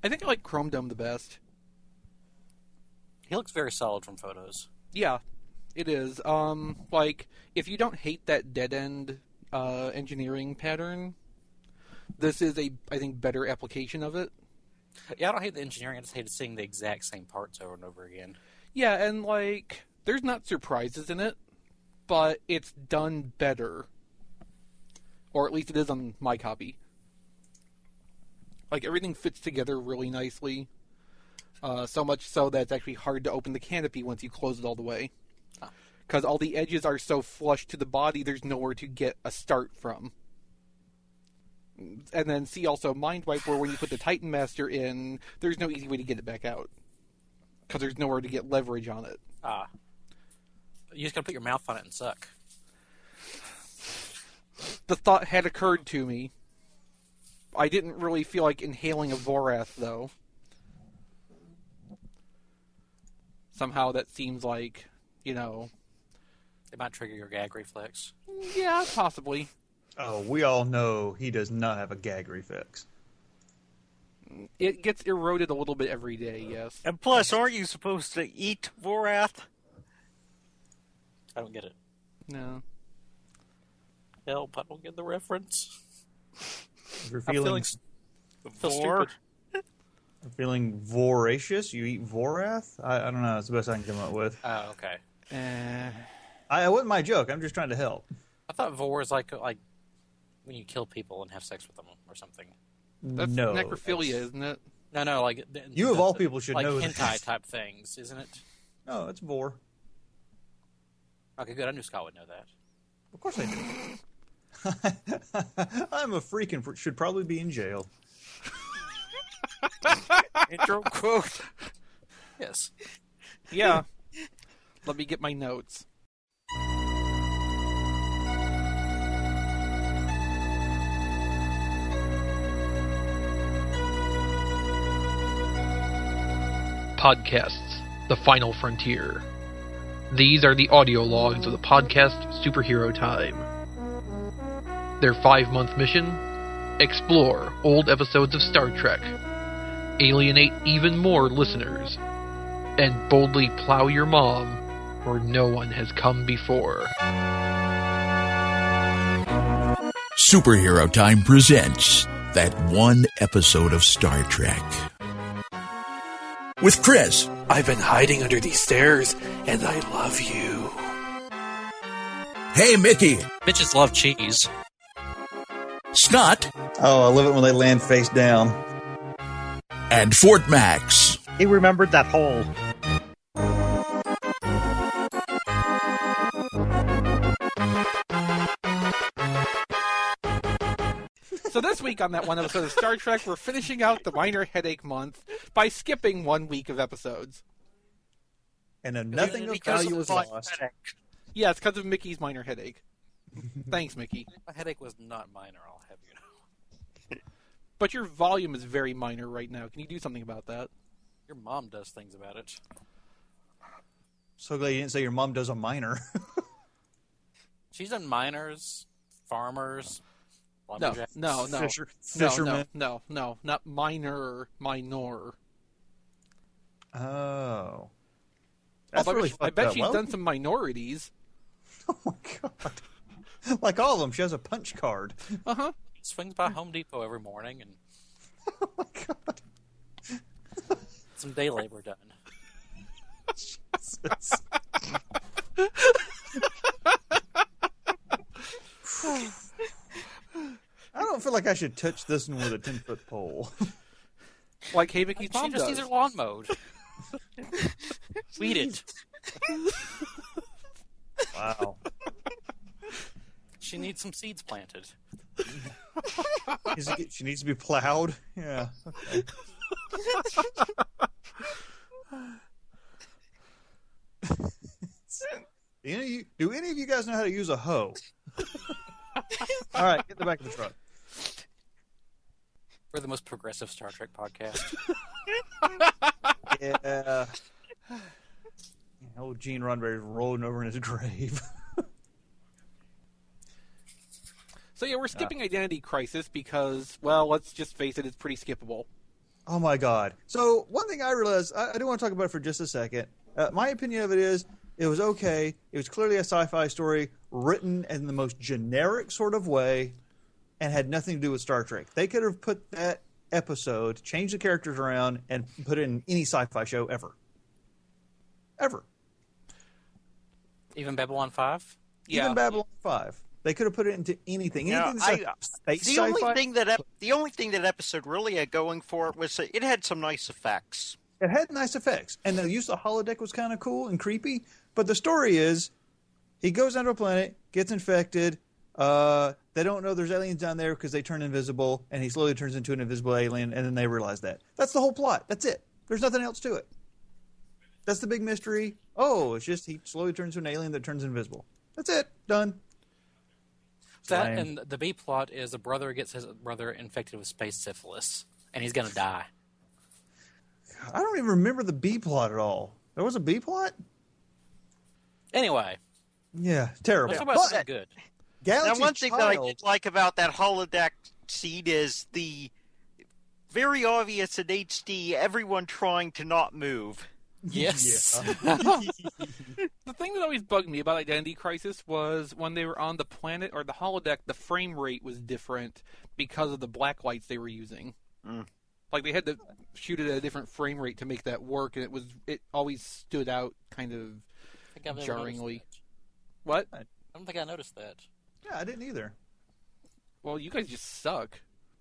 I think I like Chrome Dome the best. He looks very solid from photos. Yeah, it is. Like, if you don't hate that dead-end engineering pattern, this is I think, better application of it. Yeah, I don't hate the engineering. I just hated seeing the exact same parts over and over again. Yeah, and, like, there's not surprises in it, but it's done better. Or at least it is on my copy. Like, everything fits together really nicely. So much so that it's actually hard to open the canopy once you close it all the way. Because all the edges are so flush to the body, there's nowhere to get a start from. And then see also Mind Wipe, where when you put the Titan Master in, there's no easy way to get it back out. Because there's nowhere to get leverage on it. You just gotta put your mouth on it and suck. The thought had occurred to me. I didn't really feel like inhaling a Vorath, though. Somehow that seems like, It might trigger your gag reflex. Yeah, possibly. Oh, we all know he does not have a gag reflex. It gets eroded a little bit every day, yes. And plus, aren't you supposed to eat Vorath? I don't get it. No. Help, I don't get the reference. If you're I'm feeling Vor? feeling voracious, you eat Vorath? I don't know. It's the best I can come up with. Oh, okay. It wasn't my joke. I'm just trying to help. I thought vor is like when you kill people and have sex with them or something. That's necrophilia, isn't it? No, like... You of all people should know like this. hentai type things, isn't it? No, it's Vor. Okay, good. I knew Scott would know that. Of course I do. I'm a freak and should probably be in jail. Intro quote. Yes. Yeah. Let me get my notes. Podcasts, The Final Frontier. These are the audio logs of the podcast Superhero Time. Their 5-month mission? Explore old episodes of Star Trek, alienate even more listeners, and boldly plow your mom where no one has come before. Superhero Time presents that one episode of Star Trek. With Chris. I've been hiding under these stairs, and I love you. Hey, Mickey. Bitches love cheese. Scott. Oh, I love it when they land face down. And Fort Max. He remembered that hole. So this week on that one episode of Star Trek, we're finishing out the Minor Headache Month by skipping 1 week of episodes. And nothing of value was lost. Yeah, it's because of Mickey's minor headache. Thanks, Mickey. My headache was not minor, I'll have you know. But your volume is very minor right now. Can you do something about that? Your mom does things about it. So glad you didn't say your mom does a minor. She's done minors, farmers, No, lumberjacks. no. Fisherman. No, not minor. Oh. I bet she's done some minorities. Oh my god. Like all of them, she has a punch card. Uh-huh. Swings by Home Depot every morning and Oh my god. some day labor done. Jesus. I don't feel like I should touch this one with a 10-foot pole. Like hey Mickey's She mom just does. needs her lawn mowed. Weed it. Wow. She needs some seeds planted. She needs to be plowed? Yeah. Okay. Do any of you guys know how to use a hoe? All right, get in the back of the truck. We're the most progressive Star Trek podcast. Yeah. Old Gene Roddenberry's rolling over in his grave. So yeah, we're skipping Identity Crisis because, well, let's just face it, it's pretty skippable. Oh my God! So one thing I realized, I do want to talk about it for just a second. My opinion of it is, it was okay. It was clearly a sci-fi story written in the most generic sort of way, and had nothing to do with Star Trek. They could have put that episode, changed the characters around, and put it in any sci-fi show ever. Ever. Even Babylon 5? Yeah. Even Babylon 5. They could have put it into anything. Now, Anything that's space the only sci-fi. thing that episode really had going for it was that it had some nice effects. It had nice effects, and the use of the holodeck was kind of cool and creepy. But the story is, he goes down to a planet, gets infected. They don't know there's aliens down there because they turn invisible, and he slowly turns into an invisible alien, and then they realize that. That's the whole plot. That's it. There's nothing else to it. That's the big mystery. Oh, it's just he slowly turns into an alien that turns invisible. That's it. Done. That Lame. and the B plot is a brother gets his brother infected with space syphilis, and he's going to die. I don't even remember the B plot at all. There was a B plot? Anyway, Yeah, terrible. let's talk about But something good. Galaxy Now, one thing that I Child, did like about that holodeck scene is the very obvious in HD, everyone trying to not move. Yes. The thing that always bugged me about Identity Crisis was when they were on the planet or the holodeck, the frame rate was different because of the black lights they were using. Mm. Like they had to shoot it at a different frame rate to make that work, and it always stood out kind of I think I've never jarringly. noticed What? that. I don't think I noticed that. Yeah, I didn't either. Well, you guys just suck.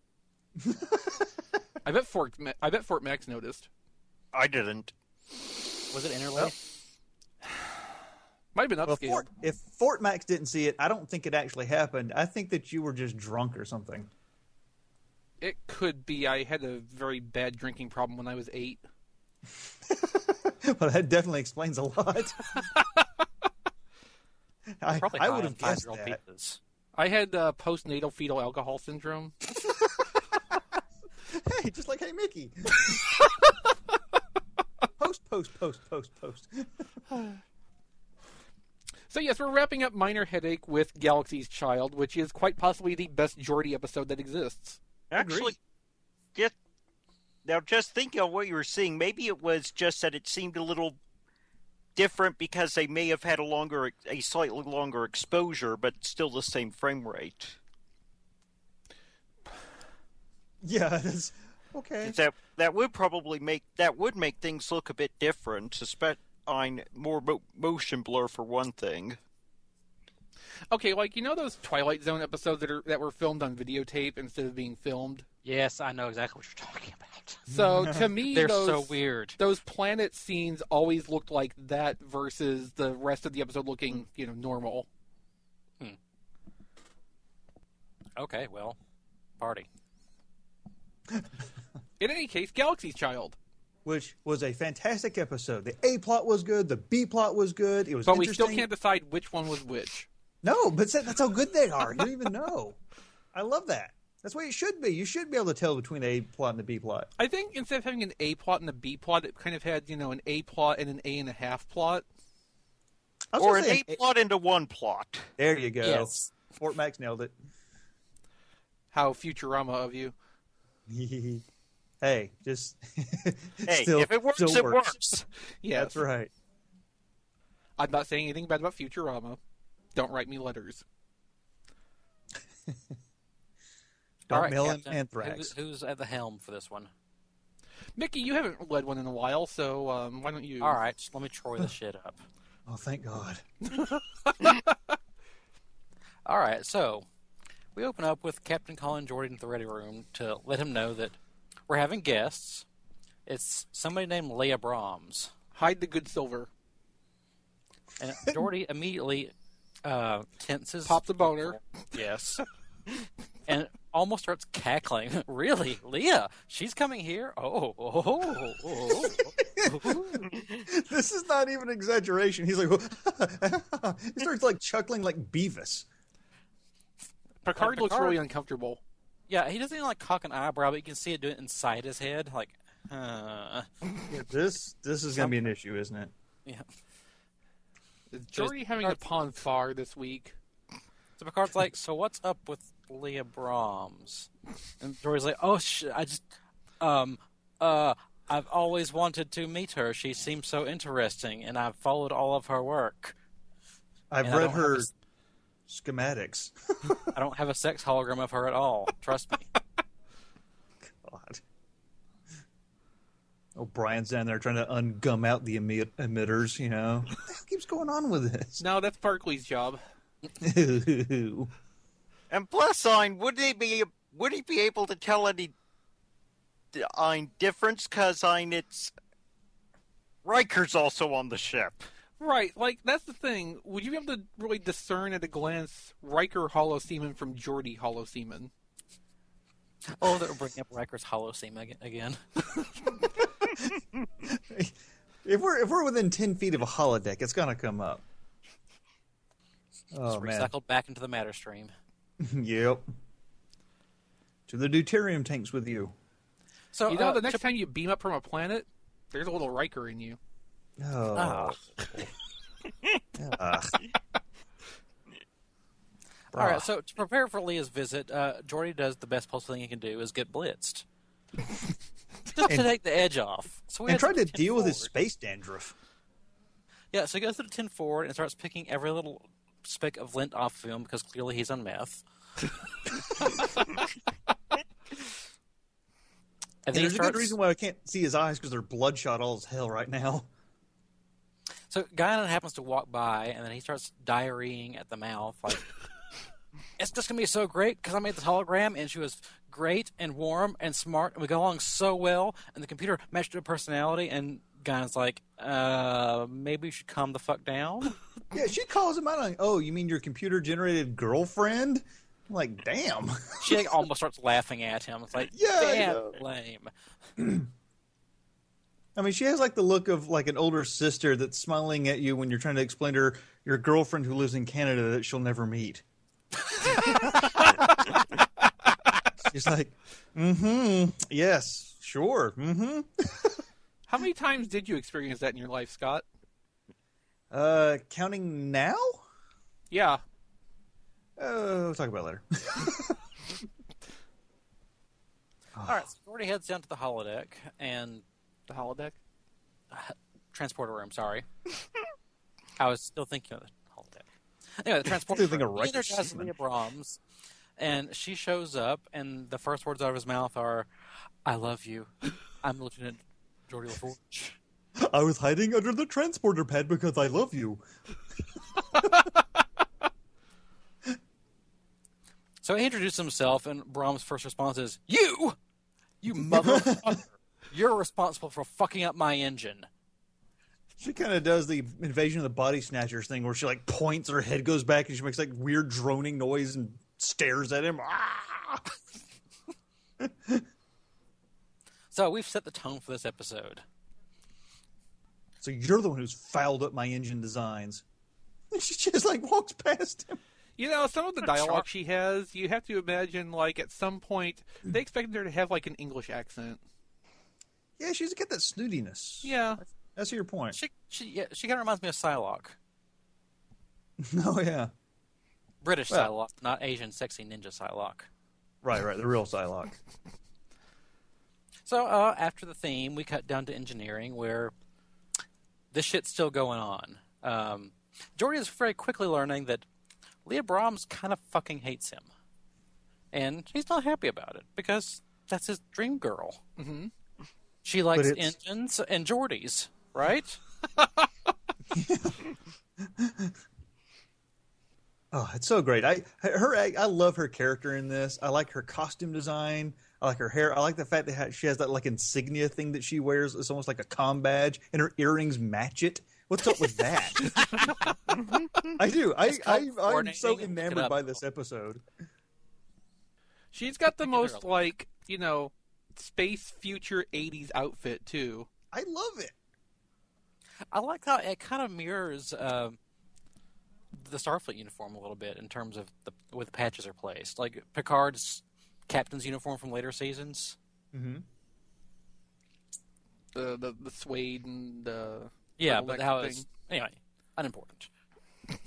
I bet Fort Max noticed. I didn't. Was it interlaid? Might have been Well, upscaled. if Fort Max didn't see it, I don't think it actually happened. I think that you were just drunk or something. It could be. I had a very bad drinking problem when I was 8. Well, that definitely explains a lot. Probably I high would on have guessed 5-year-old that. pizzas. I had postnatal fetal alcohol syndrome. Hey, just like Hey Mickey. Post. So yes, we're wrapping up Minor Headache with Galaxy's Child, which is quite possibly the best Geordi episode that exists. Actually, just thinking of what you were seeing, maybe it was just that it seemed a little different because they may have had a slightly longer exposure, but still the same frame rate. Yeah, that's okay. That would make things look a bit different, especially on more motion blur for one thing. Okay, like those Twilight Zone episodes that were filmed on videotape instead of being filmed. Yes, I know exactly what you're talking about. So to me, They're so weird. Those planet scenes always looked like that versus the rest of the episode looking, normal. Okay, well, party. In any case, Galaxy's Child. Which was a fantastic episode. The A plot was good. The B plot was good. It was But we interesting. still can't decide which one was which. No, but that's how good they are. You don't even know. I love that. That's the way it should be. You should be able to tell between the A plot and the B plot. I think instead of having an A plot and a B plot, it kind of had, an A plot and an A and a half plot. I was Or gonna an say A plot into one plot. There you go. Yes. Fort Max nailed it. How Futurama of you. Hey, just Hey, still, if it works, still it works. Yes. That's right. I'm not saying anything bad about Futurama. Don't write me letters. Don't All right, mail in Captain, anthrax. Who's at the helm for this one? Mickey, you haven't led one in a while, so why don't you? All right, let me Troy this shit up. Oh, thank God. All right, so we open up with Captain calling Jordan to the ready room to let him know that we're having guests. It's somebody named Leah Brahms. Hide the good silver. And Jordy immediately tenses. Pops a boner. Yes. And almost starts cackling. Really? Leah? She's coming here? Oh. This is not even an exaggeration. He's like, he starts like chuckling like Beavis. Picard looks Picard- really uncomfortable. Yeah, he doesn't even like cock an eyebrow, but you can see it doing it inside his head. Like, Yeah, this is going to be an issue, isn't it? yeah. Is Jordy having a ponfar this week? So Picard's like, so what's up with Leah Brahms? And Jordy's like, oh, I just, I've always wanted to meet her. She seems so interesting, and I've followed all of her work. I've And I read don't her have schematics. I don't have a sex hologram of her at all. Trust me. God. Oh, Brian's down there trying to ungum out the emitters, you know. What the hell keeps going on with this? No, that's Barkley's job. Ooh. And plus, would he be able to tell any difference? Because it's Riker's also on the ship. Right, like, that's the thing. Would you be able to really discern at a glance Riker Hollow Seaman from Geordi Hollow Seaman? Oh, they're bringing up Riker's Holocene again. If we're within 10 feet of a holodeck, it's gonna come up. Oh It's man. recycled back into the matter stream. Yep. To the deuterium tanks with you. So You know, the next time you beam up from a planet, there's a little Riker in you. Oh. Ugh. all right. So to prepare for Leah's visit, Geordi does the best possible thing he can do: is get blitzed, just to take the edge off. So we And had tried to 10 deal with his forward. space dandruff. Yeah, so he goes to the 10 forward and starts picking every little speck of lint off of him because clearly he's on meth. And then There's he a good starts, reason why I can't see his eyes because they're bloodshot all as hell right now. So Guinan happens to walk by, and then he starts diarrheaing at the mouth, like, it's just going to be so great because I made this hologram, and she was great and warm and smart, and we got along so well, and the computer matched her personality, and Guinan's like, maybe you should calm the fuck down? Yeah, she calls him out on, oh, you mean your computer-generated girlfriend? I'm like, damn. She like, almost starts laughing at him. It's like, Yeah, I damn, know. lame. I mean, she has like the look of like an older sister that's smiling at you when you're trying to explain to her your girlfriend who lives in Canada that she'll never meet. She's like, yes, sure, How many times did you experience that in your life, Scott? Counting now? Yeah. We'll talk about it later. All right, so Geordi heads down to the holodeck, and The holodeck? transporter room, sorry. I was still thinking of the holodeck. Anyway, the transporter Still thinking room. of He Riker energizes Seaman. Leah Brahms, and she shows up, and the first words out of his mouth are, I love you. I'm Lieutenant Geordi LaForge. I was hiding under the transporter pad because I love you. So he introduced himself, and Brahms' first response is, You motherfucker! You're responsible for fucking up my engine. She kind of does the Invasion of the Body Snatchers thing where she like points, her head goes back, and she makes like weird droning noise and stares at him. Ah! So we've set the tone for this episode. So you're the one who's fouled up my engine designs. She just like walks past him. You know, some of the dialogue she has, you have to imagine, like, at some point, they expected her to have, like, an English accent. Yeah, she's got that snootiness. Yeah. That's your point. She kind of reminds me of Psylocke. Oh yeah, British Well- Psylocke, not Asian sexy ninja Psylocke. right, the real Psylocke. So after the theme, we cut down to engineering, where this shit's still going on. Geordi is very quickly learning that Leah Brahms kind of fucking hates him. And he's not happy about it, because that's his dream girl. Mm-hmm. She likes But it's- engines and Geordies, right? Oh, it's so great. I love her character in this. I like her costume design. I like her hair. I like the fact that she has that like insignia thing that she wears. It's almost like a comm badge, and her earrings match it. What's up with that? I do. I'm so coordinating. Look it enamored up. by this episode. She's got the Look at most, her. like, you know, space future 80s outfit, too. I love it. I like how it kind of mirrors the Starfleet uniform a little bit in terms of the way the patches are placed. Like Picard's captain's uniform from later seasons. Mm-hmm. The suede and Yeah, Double but decker how thing. it's... Anyway, unimportant.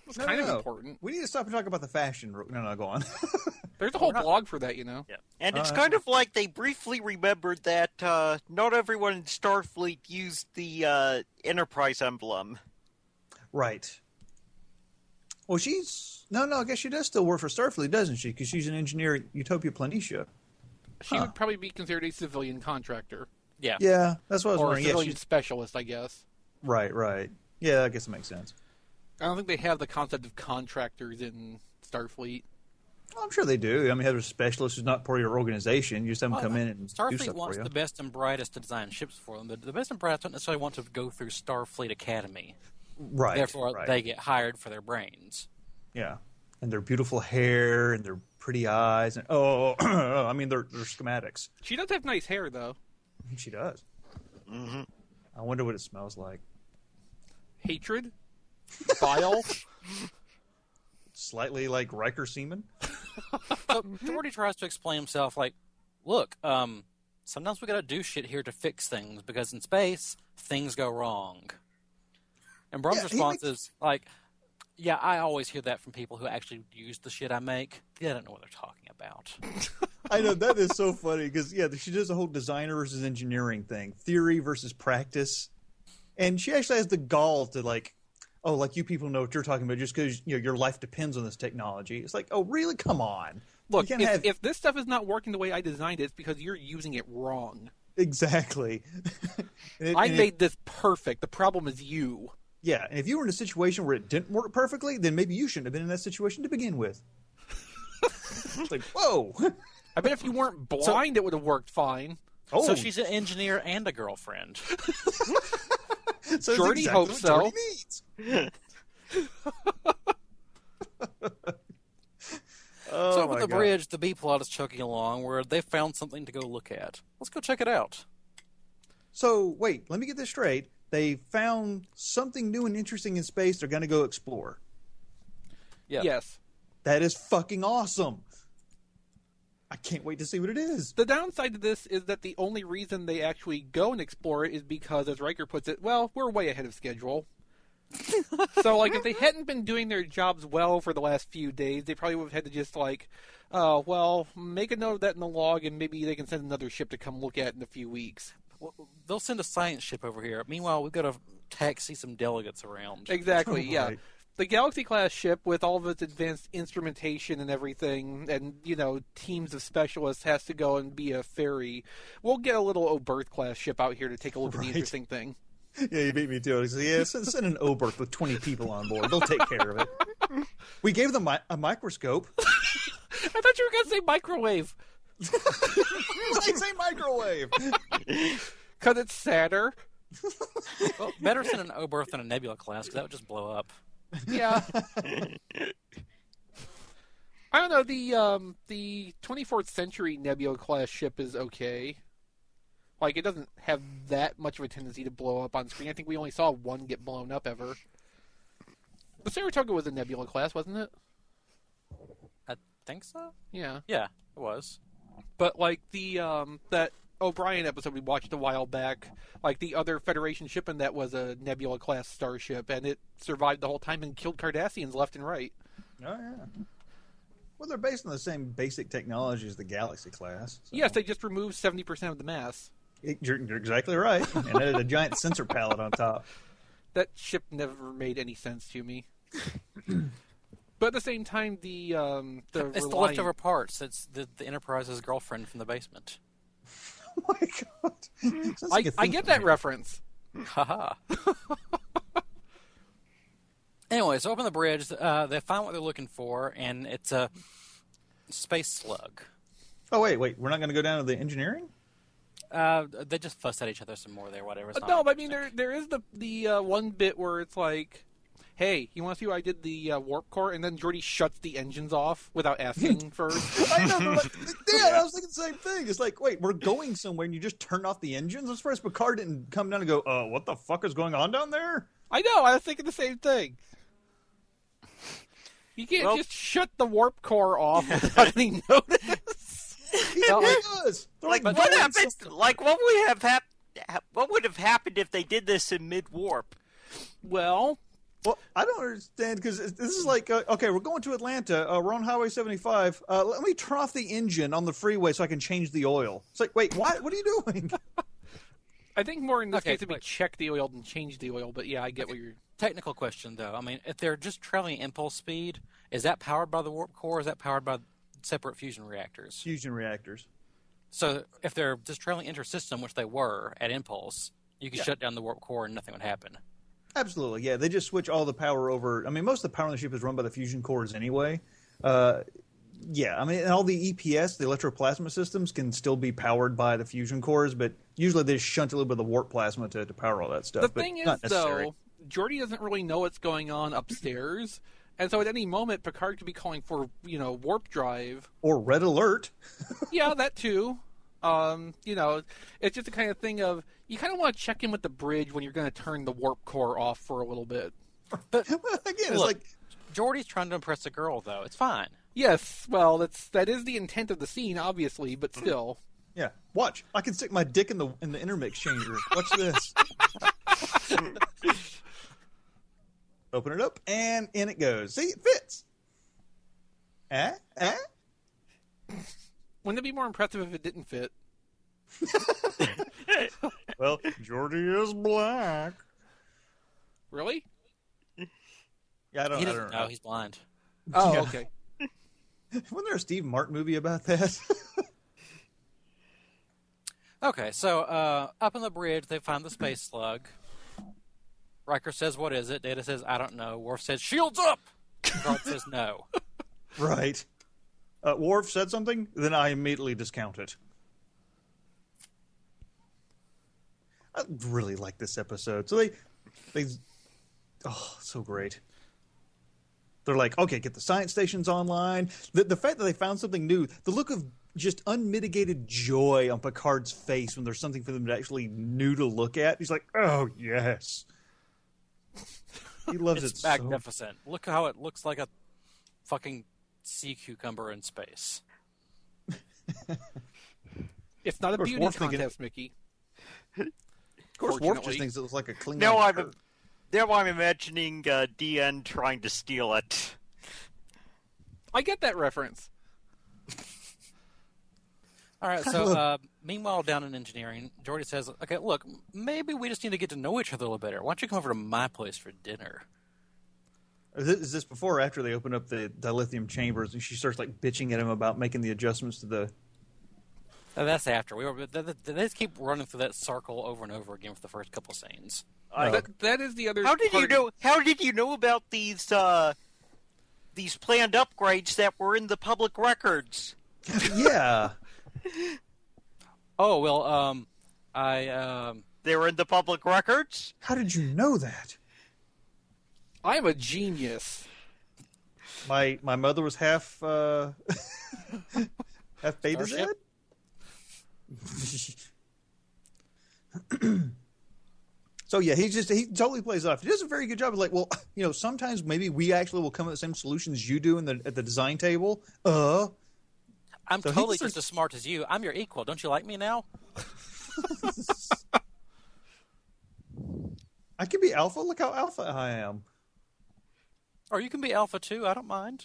It's kind of important. We need to stop and talk about the fashion. No, go on. There's a whole blog for that, you know. Yeah. And it's kind of like they briefly remembered that not everyone in Starfleet used the Enterprise emblem. Right. Well, she's... No, I guess she does still work for Starfleet, doesn't she? Because she's an engineer at Utopia Planitia. She would probably be considered a civilian contractor. Yeah. Yeah, that's what I was Or a wondering. Yeah, civilian she's... specialist, I guess. Right. Yeah, I guess it makes sense. I don't think they have the concept of contractors in Starfleet. Well, I'm sure they do. I mean, have a specialist who's not part of your organization. You just have them come in and do Starfleet stuff wants for you. the best and brightest to design ships for them. The best and brightest don't necessarily want to go through Starfleet Academy. Right. Therefore, they get hired for their brains. Yeah. And their beautiful hair and their pretty eyes. And I mean, they're schematics. She does have nice hair, though. She does. Mm-hmm. I wonder what it smells like. Hatred? Bile? Slightly like Riker semen. So Geordi tries to explain himself like, look, sometimes we gotta do shit here to fix things, because in space, things go wrong. And Brum's response is like, yeah, I always hear that from people who actually use the shit I make. They don't know what they're talking about. I know, that is so funny, because, she does the whole designer versus engineering thing. Theory versus practice. And she actually has the gall to, like, oh, like, you people know what you're talking about just because, your life depends on this technology. It's like, oh, really? Come on. Look, if this stuff is not working the way I designed it, it's because you're using it wrong. Exactly. I made this perfect. The problem is you. Yeah, and if you were in a situation where it didn't work perfectly, then maybe you shouldn't have been in that situation to begin with. It's like, whoa. I bet if you weren't blind, it would have worked fine. Oh. So she's an engineer and a girlfriend. So Geordi hopes so. So over the bridge, the B-plot is chugging along, where they found something to go look at. Let's go check it out. So, wait, let me get this straight. They found something new and interesting in space they're going to go explore. Yeah. Yes. That is fucking awesome. I can't wait to see what it is. The downside to this is that the only reason they actually go and explore it is because, as Riker puts it, well, we're way ahead of schedule. So, like, if they hadn't been doing their jobs well for the last few days, they probably would have had to just, like, oh, well, make a note of that in the log, and maybe they can send another ship to come look at it in a few weeks. Well, they'll send a science ship over here. Meanwhile, we've got to taxi some delegates around. Exactly, yeah. Right. The Galaxy-class ship, with all of its advanced instrumentation and everything, and, teams of specialists, has to go and be a ferry. We'll get a little Oberth-class ship out here to take a look at the interesting thing. Yeah, you beat me to it. Yeah, send an Oberth with 20 people on board. They'll take care of it. We gave them a microscope. I thought you were going to say microwave. I say microwave. Because it's sadder. Well, better send an Oberth than a Nebula class, because that would just blow up. Yeah. I don't know, the 24th century Nebula class ship is okay. Like, it doesn't have that much of a tendency to blow up on screen. I think we only saw one get blown up ever. The Saratoga was a Nebula class, wasn't it? I think so? Yeah. Yeah, it was. But, like, that O'Brien episode we watched a while back, like, the other Federation ship in that was a Nebula-class starship, and it survived the whole time and killed Cardassians left and right. Oh, yeah. Well, they're based on the same basic technology as the Galaxy class. So. Yes, they just removed 70% of the mass. You're exactly right. And added a giant sensor pallet on top. That ship never made any sense to me. But at the same time, It's the leftover parts. It's the Enterprise's girlfriend from the basement. Oh my god! I get that reference. Haha. Anyway, so up on the bridge, they find what they're looking for, and it's a space slug. Oh wait! We're not going to go down to the engineering? They just fuss at each other some more there, whatever. No, but I mean, there is the one bit where it's like, hey, you want to see what I did the warp core? And then Geordi shuts the engines off without asking first. I know, like, I was thinking the same thing. It's like, wait, we're going somewhere and you just turn off the engines? I'm surprised Picard didn't come down and go, what the fuck is going on down there? I know, I was thinking the same thing. You can't just shut the warp core off without any notice. He does. Like, what happens? Like, what would have happened if they did this in mid warp? Well, Well, I don't understand because this is like, okay, we're going to Atlanta. We're on Highway 75. Let me turn off the engine on the freeway so I can change the oil. It's like, wait, what? What are you doing? I think more in this Okay, case it'd be check the oil than change the oil, but yeah, I get what you're... Technical question, though. I mean, if they're just traveling impulse speed, is that powered by the warp core, or is that powered by separate fusion reactors? Fusion reactors. So if they're just traveling inter-system, which they were at impulse, you could shut down the warp core and nothing would happen. Absolutely, yeah. They just switch all the power over. I mean, most of the power on the ship is run by the fusion cores anyway. Yeah, I mean, and all the EPS, the electroplasma systems, can still be powered by the fusion cores, but usually they just shunt a little bit of the warp plasma to power all that stuff. The but thing not is, necessary. though, Geordi doesn't really know what's going on upstairs, and so at any moment Picard could be calling for, warp drive. Or red alert. Yeah, that too. It's just the kind of thing of, you kind of want to check in with the bridge when you're going to turn the warp core off for a little bit. But Again, it's look, like... Geordi's trying to impress a girl, though. It's fine. Yes, well, that is the intent of the scene, obviously, but still. Yeah, watch. I can stick my dick in the intermix changer. Watch this. Open it up, and in it goes. See, it fits. Wouldn't it be more impressive if it didn't fit? Well, Geordi is black. Really? Yeah, I He don't doesn't know. know. He's blind. Oh, Yeah. okay. Wasn't there a Steve Martin movie about that? Okay, so up on the bridge, they find the space slug. Riker says, "What is it?" Data says, "I don't know." Worf says, "Shields up!" Picard says, "No." Right. Worf said something, then I immediately discount it. I really like this episode. So they so great. They're like, okay, get the science stations online. The fact that they found something new, the look of just unmitigated joy on Picard's face when there's something for them to actually new to look at. He's like, oh, yes. He loves It's it so magnificent. Look how it looks like a fucking sea cucumber in space. It's not a course, beauty Worf's thinking- contest, Mickey. Of course, Worf just Fortunately. thinks it looks like a Klingon. Now shirt. I'm imagining DN trying to steal it. I get that reference. All right, so meanwhile, down in engineering, Geordi says, "Okay, look, maybe we just need to get to know each other a little better. Why don't you come over to my place for dinner?" Is this before or after they open up the dilithium chambers and she starts like bitching at him about making the adjustments to the... That's after. They just keep running through that circle over and over again for the first couple scenes. That is the other. How did you part- know? How did you know about these planned upgrades that were in the public records? Yeah. Oh well, They were in the public records. How did you know that? I am a genius. My mother was half half Beta Z? Starship? So yeah, he totally plays it off. He does a very good job of like, well, sometimes maybe we actually will come at the same solutions you do at the design table. I'm So he totally starts- just as smart as you. I'm your equal. Don't you like me now? I can be alpha. Look how alpha I am. Or you can be alpha too. I don't mind.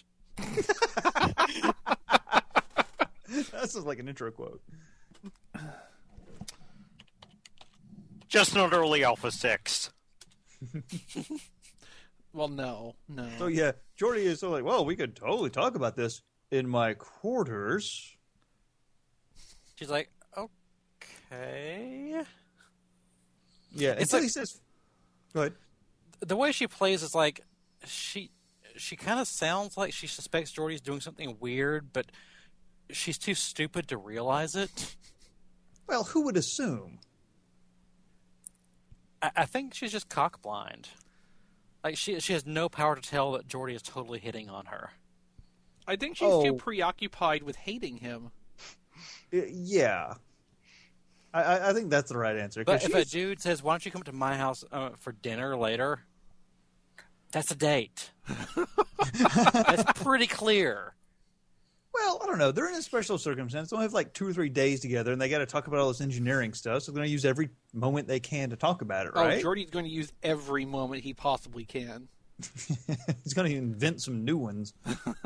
That's just like an intro quote. Just not early Alpha 6. Well, no. So yeah, Geordi is so like, well, we could totally talk about this in my quarters. She's like, okay. Yeah, It's until like- he says, go ahead. The way she plays is like she kind of sounds like she suspects Geordi's doing something weird, but she's too stupid to realize it. Well, who would assume? I think she's just cockblind. Like she has no power to tell that Geordi is totally hitting on her. I think she's Oh. too preoccupied with hating him. Yeah. I think that's the right answer. 'cause But if a she's- dude says, "Why don't you come to my house for dinner later?" That's a date. That's pretty clear. Well, I don't know. They're in a special circumstance. They only have like 2 or 3 days together, and they got to talk about all this engineering stuff. So they're going to use every moment they can to talk about it, right? Oh, Geordi's going to use every moment he possibly can. He's going to invent some new ones.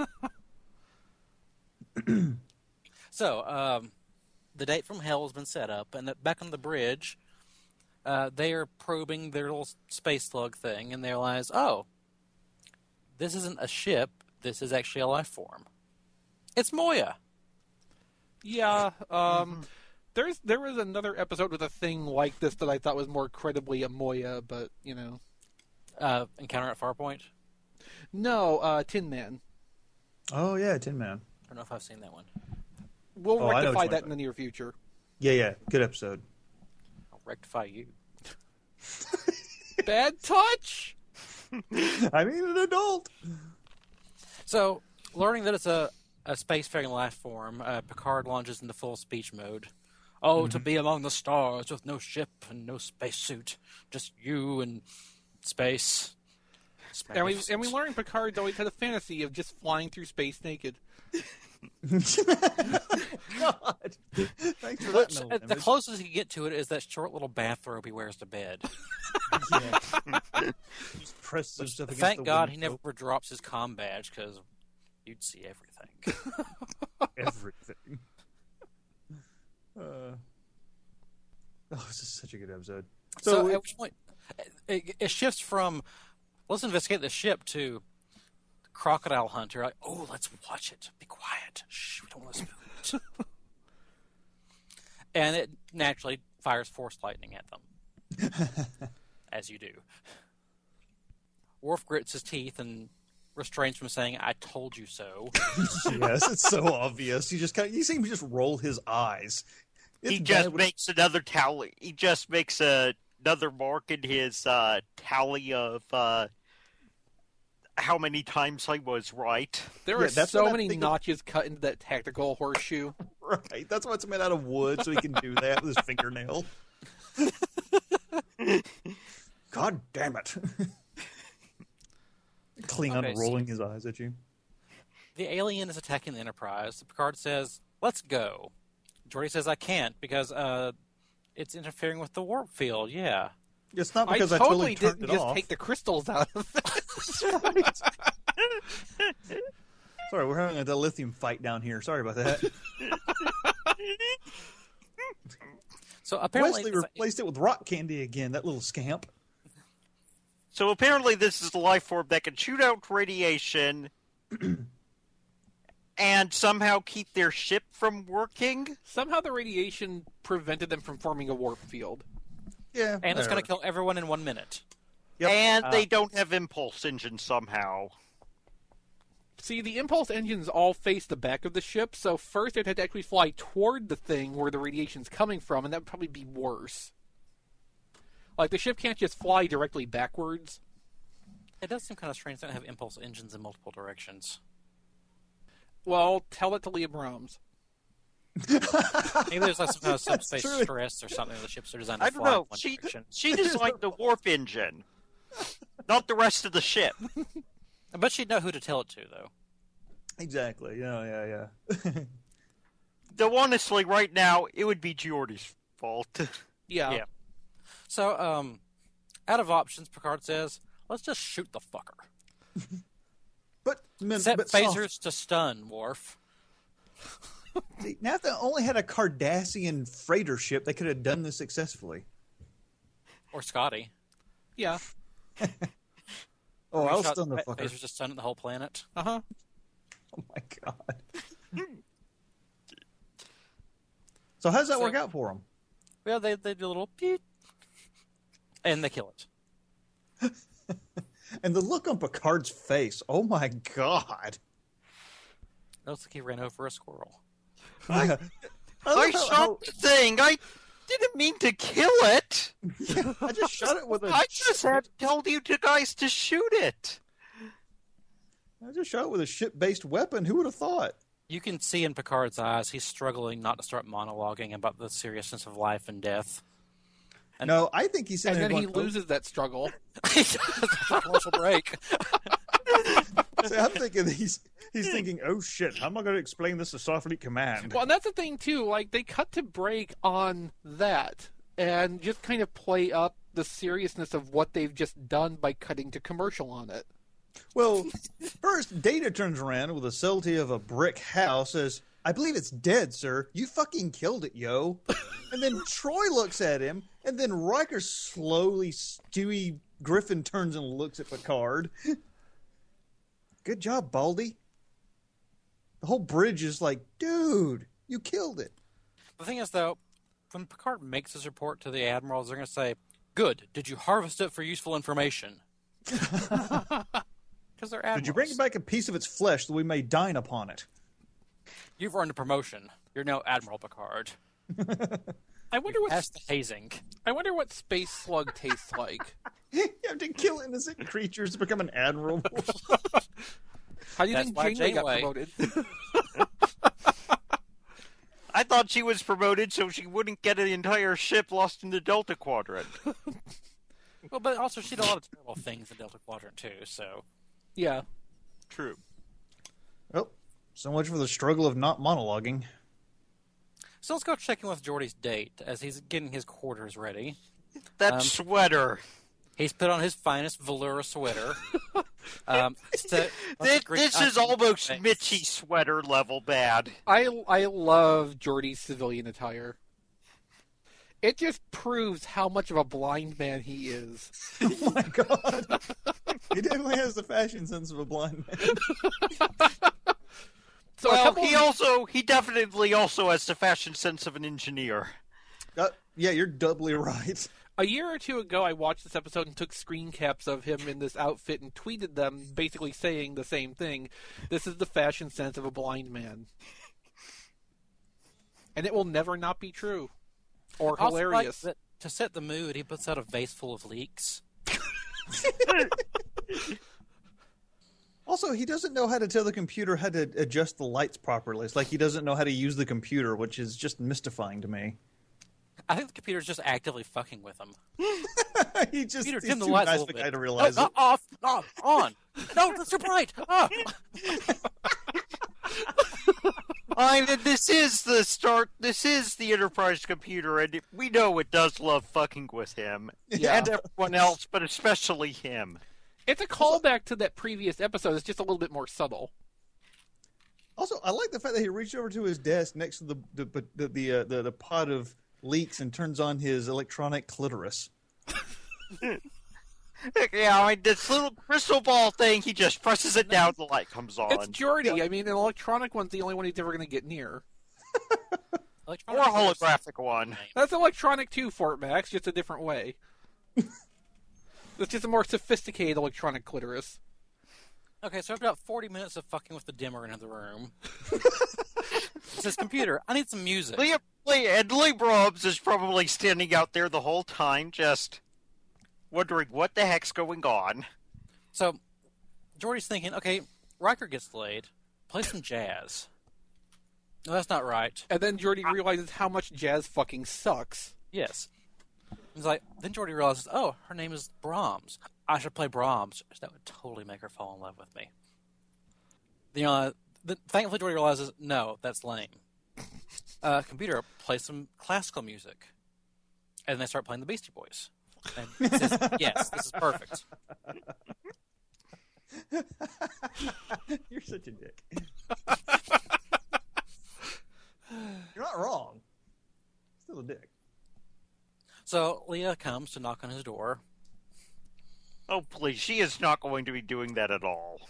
So, the date from hell has been set up, and back on the bridge, they are probing their little space slug thing, and they realize, oh, this isn't a ship, this is actually a life form. It's Moya. Yeah, there was another episode with a thing like this that I thought was more credibly a Moya, but, you know. Encounter at Farpoint? No, Tin Man. Oh, yeah, Tin Man. I don't know if I've seen that one. We'll I know rectify which that one. in the near future. Yeah, good episode. I'll rectify you. Bad touch? I mean, an adult. So, learning that it's a spacefaring life form, Picard launches into full speech mode. Oh, to be among the stars with no ship and no spacesuit. Just you and space. And we learned Picard's always had a fantasy of just flying through space naked. God. Thanks for Which, that. the closest you can get to it is that short little bathrobe he wears to bed. Just press some stuff against Thank the God he window. never drops his comm badge, because you'd see everything. Everything. Oh, this is such a good episode. So at which point, it shifts from, let's investigate the ship, to Crocodile Hunter. Like, oh, let's watch it. Be quiet. Shh, we don't want to spook it. And it naturally fires force lightning at them. As you do. Worf grits his teeth and restrains from saying, I told you so. Yes, it's so obvious. You see him just roll his eyes. It's He bad just when- makes another tally. He just makes another mark in his tally of how many times I was right. There Yeah, are that's so what I'm many thinking. notches cut into that tactical horseshoe. Right. That's why it's made out of wood, so he can do that with his fingernail. God damn it. Klingon Okay, so- rolling his eyes at you. The alien is attacking the Enterprise. Picard says, let's go. Geordi says, I can't, because it's interfering with the warp field. Yeah. It's not I because I totally turned didn't it just off. take the crystals out of it. Sorry, we're having a dilithium fight down here. Sorry about that. So apparently, Wesley replaced it with rock candy again, that little scamp. So apparently this is a life form that can shoot out radiation and somehow keep their ship from working. Somehow the radiation prevented them from forming a warp field. Yeah. and it's going to kill everyone in 1 minute. Yep. And they don't have impulse engines somehow. See, the impulse engines all face the back of the ship, so first they'd have to actually fly toward the thing where the radiation's coming from, and that would probably be worse. Like, the ship can't just fly directly backwards. It does seem kind of strange to have impulse engines in multiple directions. Well, tell it to Leah Brahms. Maybe there's like some kind of subspace true. stress or something. The ships are designed to I don't fly in know. one She direction. designed the warp engine, not the rest of the ship. I bet she'd know who to tell it to, though. Exactly. Yeah. Though honestly, right now, it would be Geordi's fault. Yeah. Yeah. So, out of options, Picard says, let's just shoot the fucker. But, Set but phasers to stun, Worf. now if they only had a Cardassian freighter ship, they could have done this successfully. Or Scotty. Yeah. Oh, I'll Shot stun the fucker. Phasers to stun the whole planet. Uh-huh. Oh my god. So how does that work out for them? Well, they do a little peet. And they kill it. And the look on Picard's face, oh my god. Looks like he ran over a squirrel. I I shot the thing. I didn't mean to kill it. I just shot it with a. I just had told you two guys to shoot it. I just shot it with a ship-based weapon. Who would have thought? You can see in Picard's eyes he's struggling not to start monologuing about the seriousness of life and death. No, I think he's And sitting then there he going, loses that struggle. He does a commercial break. See, I'm thinking he's thinking, oh shit, how am I going to explain this to Starfleet Command? Well, and that's the thing, too. Like, they cut to break on that and just kind of play up the seriousness of what they've just done by cutting to commercial on it. Well, first, Data turns around with a subtlety of a brick house, says, I believe it's dead, sir. You fucking killed it, yo. And then Troy looks at him, and then Riker slowly, Stewie Griffin turns and looks at Picard. Good job, Baldy. The whole bridge is like, dude, you killed it. The thing is, though, when Picard makes his report to the admirals, they're going to say, good, did you harvest it for useful information? Because they're admirals. Did you bring back a piece of its flesh that we may dine upon it? You've earned a promotion. You're now Admiral Picard. I wonder what That's the hazing. I wonder what space slug tastes like. You have to kill innocent creatures to become an admiral. How do you That's think why Janeway got Janeway- promoted? I thought she was promoted so she wouldn't get an entire ship lost in the Delta Quadrant. Well, but also she did a lot of terrible things in Delta Quadrant, too, so... Yeah. True. Well, so much for the struggle of not monologuing. So let's go check in with Geordi's date as he's getting his quarters ready. That sweater. He's put on his finest velour sweater. This is almost Mitchie sweater level bad. I love Geordi's civilian attire. It just proves how much of a blind man he is. Oh my god. He definitely has the fashion sense of a blind man. So Well, he definitely also has the fashion sense of an engineer. Yeah, you're doubly right. a year or two ago, I watched this episode and took screen caps of him in this outfit and tweeted them, basically saying the same thing. This is the fashion sense of a blind man. And it will never not be true. Or hilarious. Like to set the mood, he puts out a vase full of leeks. Also, he doesn't know how to tell the computer how to adjust the lights properly. It's like he doesn't know how to use the computer, which is just mystifying to me. I think the computer's just actively fucking with him. He's Computer, too dim the lights a nice little a guy bit. to realize No, it. off, on. No, that's too bright. Ah. I mean, this is the start. This is the Enterprise computer, and we know it does love fucking with him Yeah. and everyone else, but especially him. It's a callback to that previous episode. It's just a little bit more subtle. Also, I like the fact that he reached over to his desk next to the pot of leeks and turns on his electronic clitoris. Yeah, I mean, this little crystal ball thing, he just presses it down, the light comes on. It's Geordi. I mean, an electronic one's the only one he's ever going to get near. Or a holographic one. That's electronic too, Fort Max, just a different way. It's just a more sophisticated electronic clitoris. Okay, so after about 40 minutes of fucking with the dimmer in the room, it says, computer, I need some music. And Lee Brobs is probably standing out there the whole time, just wondering what the heck's going on. So, Geordi's thinking, okay, Riker gets laid, play some jazz. No, that's not right. And then Geordi realizes how much jazz fucking sucks. Yes. He's like, then Geordi realizes, oh, her name is Brahms. I should play Brahms. That would totally make her fall in love with me. Thankfully, Geordi realizes, no, that's lame. Computer, play some classical music. And then they start playing the Beastie Boys. And it says, yes, this is perfect. You're such a dick. You're not wrong. Still a dick. So Leah comes to knock on his door. Oh, please, she is not going to be doing that at all.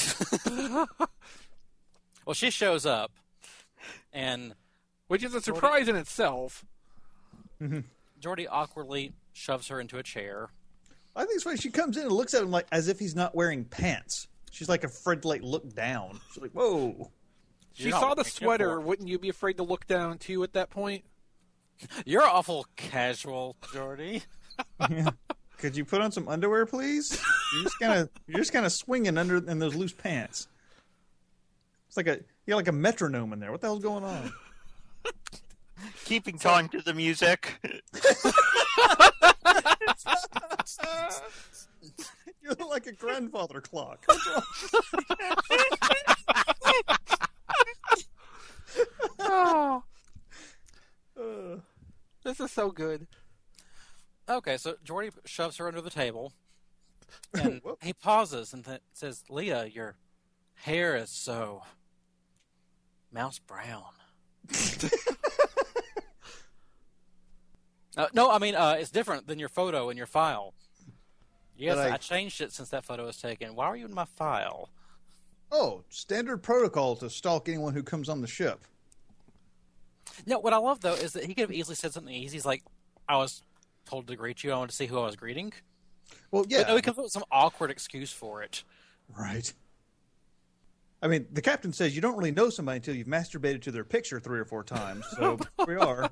Well, she shows up, and Which is a surprise in itself. Geordi awkwardly shoves her into a chair. I think it's funny. She comes in and looks at him like as if he's not wearing pants. She's like afraid to look down. She's like, "Whoa!" She You're not saw the wearing sweater. uniform. Wouldn't you be afraid to look down, too, at that point? You're awful casual, Geordi. Yeah. Could you put on some underwear, please? You're just kind of swinging under in those loose pants. It's like like a metronome in there. What the hell's going on? Keeping time to the music. You look like a grandfather clock. Oh, this is so good. Okay, so Geordi shoves her under the table. And he pauses and says, Leah, your hair is so mouse brown. No, I mean, it's different than your photo in your file. Yes, I changed it since that photo was taken. Why are you in my file? Oh, standard protocol to stalk anyone who comes on the ship. No, what I love, though, is that he could have easily said something easy. He's like, I was told to greet you. I wanted to see who I was greeting. Well, yeah. But no, he comes up with some awkward excuse for it. Right. I mean, the captain says you don't really know somebody until you've masturbated to their picture 3 or 4 times. So here we are.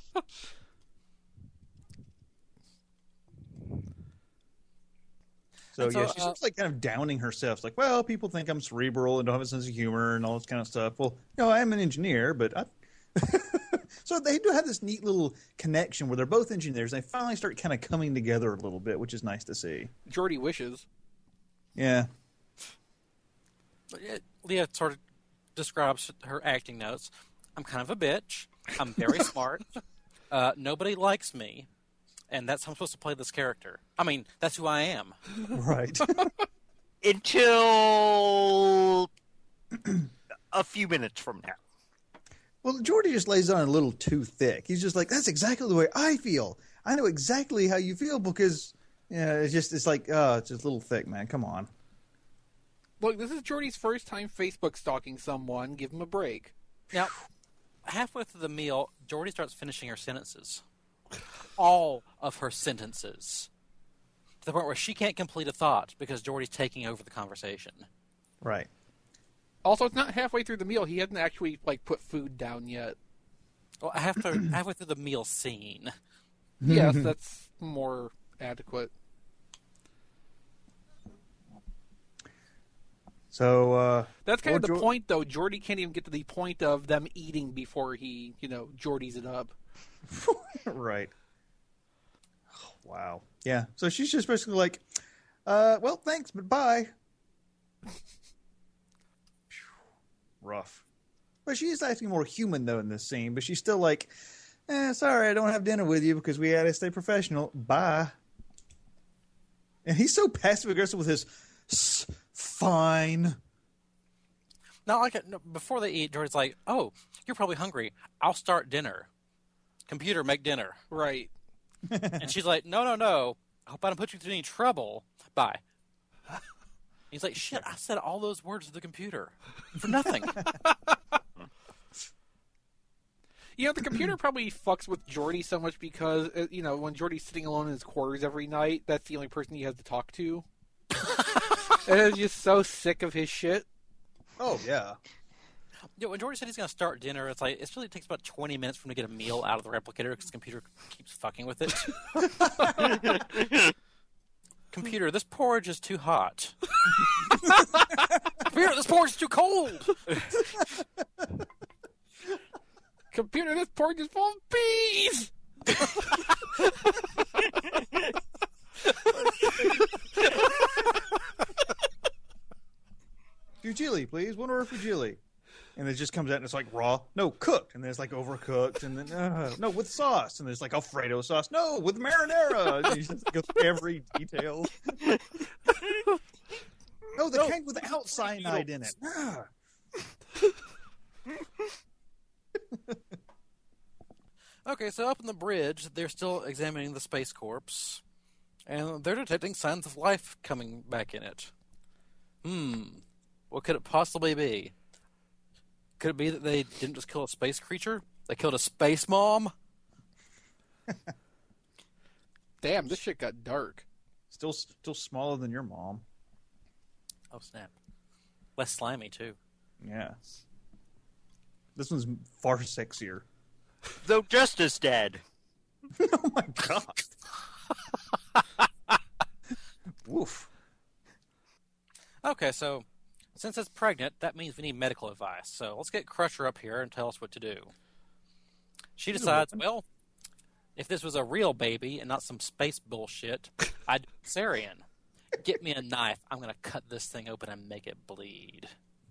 So yeah, she's just like kind of downing herself. It's like, well, people think I'm cerebral and don't have a sense of humor and all this kind of stuff. Well, I am an engineer, but so they do have this neat little connection where they're both engineers. And they finally start kind of coming together a little bit, which is nice to see. Geordi wishes. Yeah. Leah sort of describes her acting notes. I'm kind of a bitch. I'm very smart. Nobody likes me. And that's how I'm supposed to play this character. I mean, that's who I am. Right. Until a few minutes from now. Well, Geordi just lays on a little too thick. He's just like, that's exactly the way I feel. I know exactly how you feel because, it's just a little thick, man. Come on. Look, this is Geordi's first time Facebook stalking someone. Give him a break. Now, halfway through the meal, Geordi starts finishing her sentences. All of her sentences. To the point where she can't complete a thought because Geordi's taking over the conversation. Right. Also, it's not halfway through the meal. He hasn't actually put food down yet. Well, halfway through the meal scene. Yes, that's more adequate. So that's kind of the point, though. Geordi can't even get to the point of them eating before he, Geordies it up. Right. Oh, wow. Yeah. So she's just basically like, well, thanks, but bye. Rough. But she is acting more human, though, in this scene. But she's still like, sorry, I don't have dinner with you because we had to stay professional. Bye. And he's so passive-aggressive with his fine. Now, before they eat, Geordi's like, oh, you're probably hungry. I'll start dinner. Computer, make dinner. Right. And she's like, no. I hope I don't put you through any trouble. Bye. He's like, shit, I said all those words to the computer for nothing. The computer probably fucks with Geordi so much because, when Geordi's sitting alone in his quarters every night, that's the only person he has to talk to. And is just so sick of his shit. Oh, yeah. When Geordi said he's going to start dinner, it really takes about 20 minutes for him to get a meal out of the replicator because the computer keeps fucking with it. Computer, this porridge is too hot. Computer, this porridge is too cold. Computer, this porridge is full of bees. Fusilli, please. 1 order Fusilli. And it just comes out and it's like raw. No, cooked. And then it's like overcooked. And then, no, with sauce. And there's like Alfredo sauce. No, with marinara. And you just go through every detail. No, the keg without cyanide in it. Okay, so up in the bridge, they're still examining the Space Corps. And they're detecting signs of life coming back in it. What could it possibly be? Could it be that they didn't just kill a space creature? They killed a space mom? Damn, this shit got dark. Still smaller than your mom. Oh, snap. Less slimy, too. Yeah. This one's far sexier. Though just as dead. Oh my god. Woof. Okay, so since it's pregnant, that means we need medical advice. So let's get Crusher up here and tell us what to do. She decides, well, if this was a real baby and not some space bullshit, I'd do cesarean. Get me a knife. I'm going to cut this thing open and make it bleed.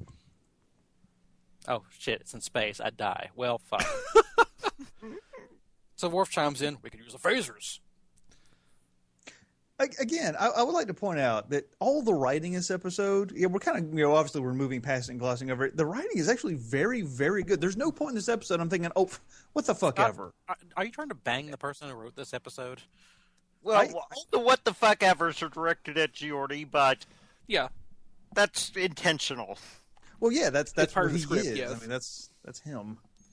Oh, shit, it's in space. I'd die. Well, fuck. So Worf chimes in, we could use the phasers. Again, I would like to point out that all the writing in this episode, we're kind of, obviously we're moving past it and glossing over it. The writing is actually very, very good. There's no point in this episode I'm thinking, oh, what the fuck ever. Are you trying to bang the person who wrote this episode? Well, all the what the fuck evers are directed at Geordi, but Yeah. that's intentional. Well, yeah, that's part what of the he script, is. yes. I mean, that's him.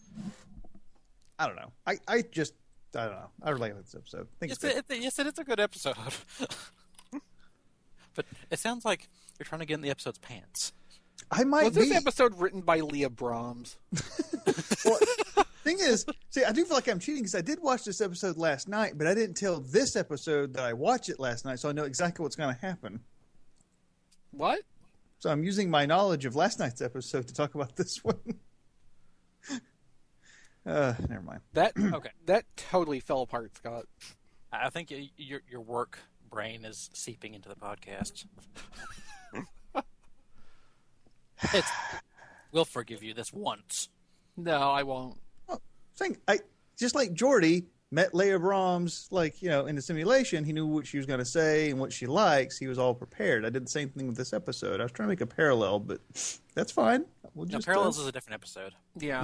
I don't know. I don't know. I really like this episode. I think it's good. It's a good episode. But it sounds like you're trying to get in the episode's pants. I might Was be. this episode written by Leah Brahms? Well, thing is, see, I do feel like I'm cheating because I did watch this episode last night, but I didn't tell this episode that I watched it last night, so I know exactly what's going to happen. What? So I'm using my knowledge of last night's episode to talk about this one. Never mind. Okay. That totally fell apart, Scott. I think your work brain is seeping into the podcast. We'll forgive you this once. No, I won't. I just like Geordi met Leah Brahms, in the simulation. He knew what she was going to say and what she likes. He was all prepared. I did the same thing with this episode. I was trying to make a parallel, but that's fine. We'll just, Parallels is a different episode. Yeah.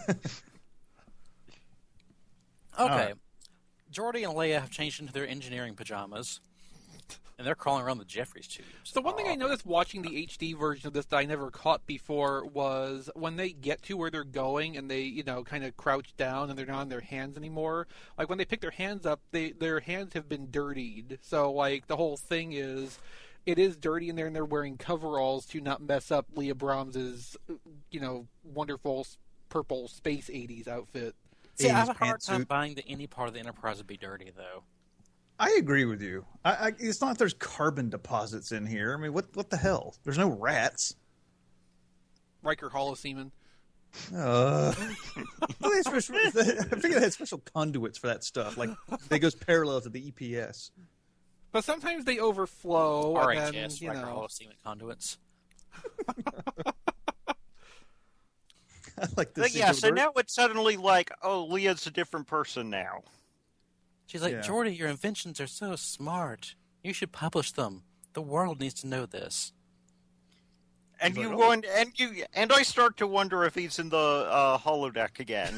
Okay. right. Geordi and Leia have changed into their engineering pajamas, and they're crawling around the Jeffries tubes. So one thing I noticed watching the HD version of this that I never caught before was when they get to where they're going and they, kind of crouch down and they're not on their hands anymore. Like when they pick their hands up, their hands have been dirtied. So the whole thing is, it is dirty in there, and they're wearing coveralls to not mess up Leah Brahms's, wonderful purple space 80s outfit. See, I have a 80s hard time pantsuit. buying that any part of the Enterprise would be dirty, though. I agree with you. It's not like there's carbon deposits in here. I mean, what the hell? There's no rats. Riker Holosemen. I figured they had special conduits for that stuff. Like, they goes parallel to the EPS. But sometimes they overflow. And then, RHS, Riker Holosemen conduits. I like this. But yeah, so now it's suddenly like, oh, Leah's a different person now. She's like, Yeah. Geordi, your inventions are so smart. You should publish them. The world needs to know this. And He's you like, want, and I start to wonder if he's in the holodeck again.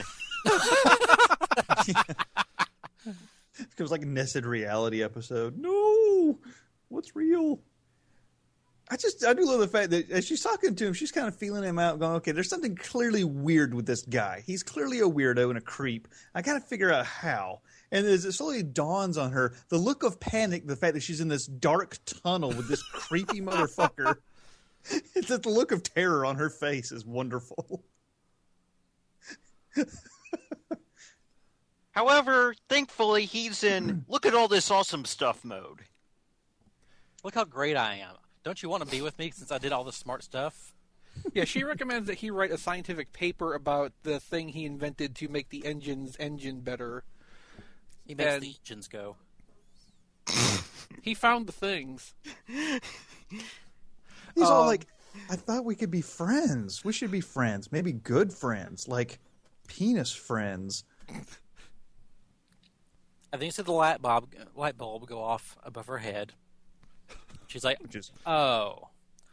It was like a Nested Reality episode. No! What's real? I do love the fact that as she's talking to him, she's kind of feeling him out, going, okay, there's something clearly weird with this guy. He's clearly a weirdo and a creep. I got to figure out how. And as it slowly dawns on her, the look of panic, the fact that she's in this dark tunnel with this creepy motherfucker, it's that the look of terror on her face is wonderful. However, thankfully, he's in look at all this awesome stuff mode. Look how great I am. Don't you want to be with me since I did all this smart stuff? Yeah, she recommends that he write a scientific paper about the thing he invented to make the engine's engine better. He makes And- the engines go. He found the things. He's all like, I thought we could be friends. We should be friends. Maybe good friends. Like penis friends. I think you said the light bulb go off above her head. She's like, Which is, oh.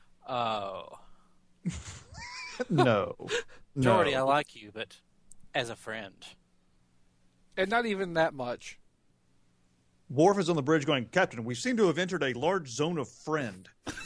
no. Geordi, I no. like you, but as a friend. And not even that much. Worf is on the bridge going, Captain, we seem to have entered a large zone of friend.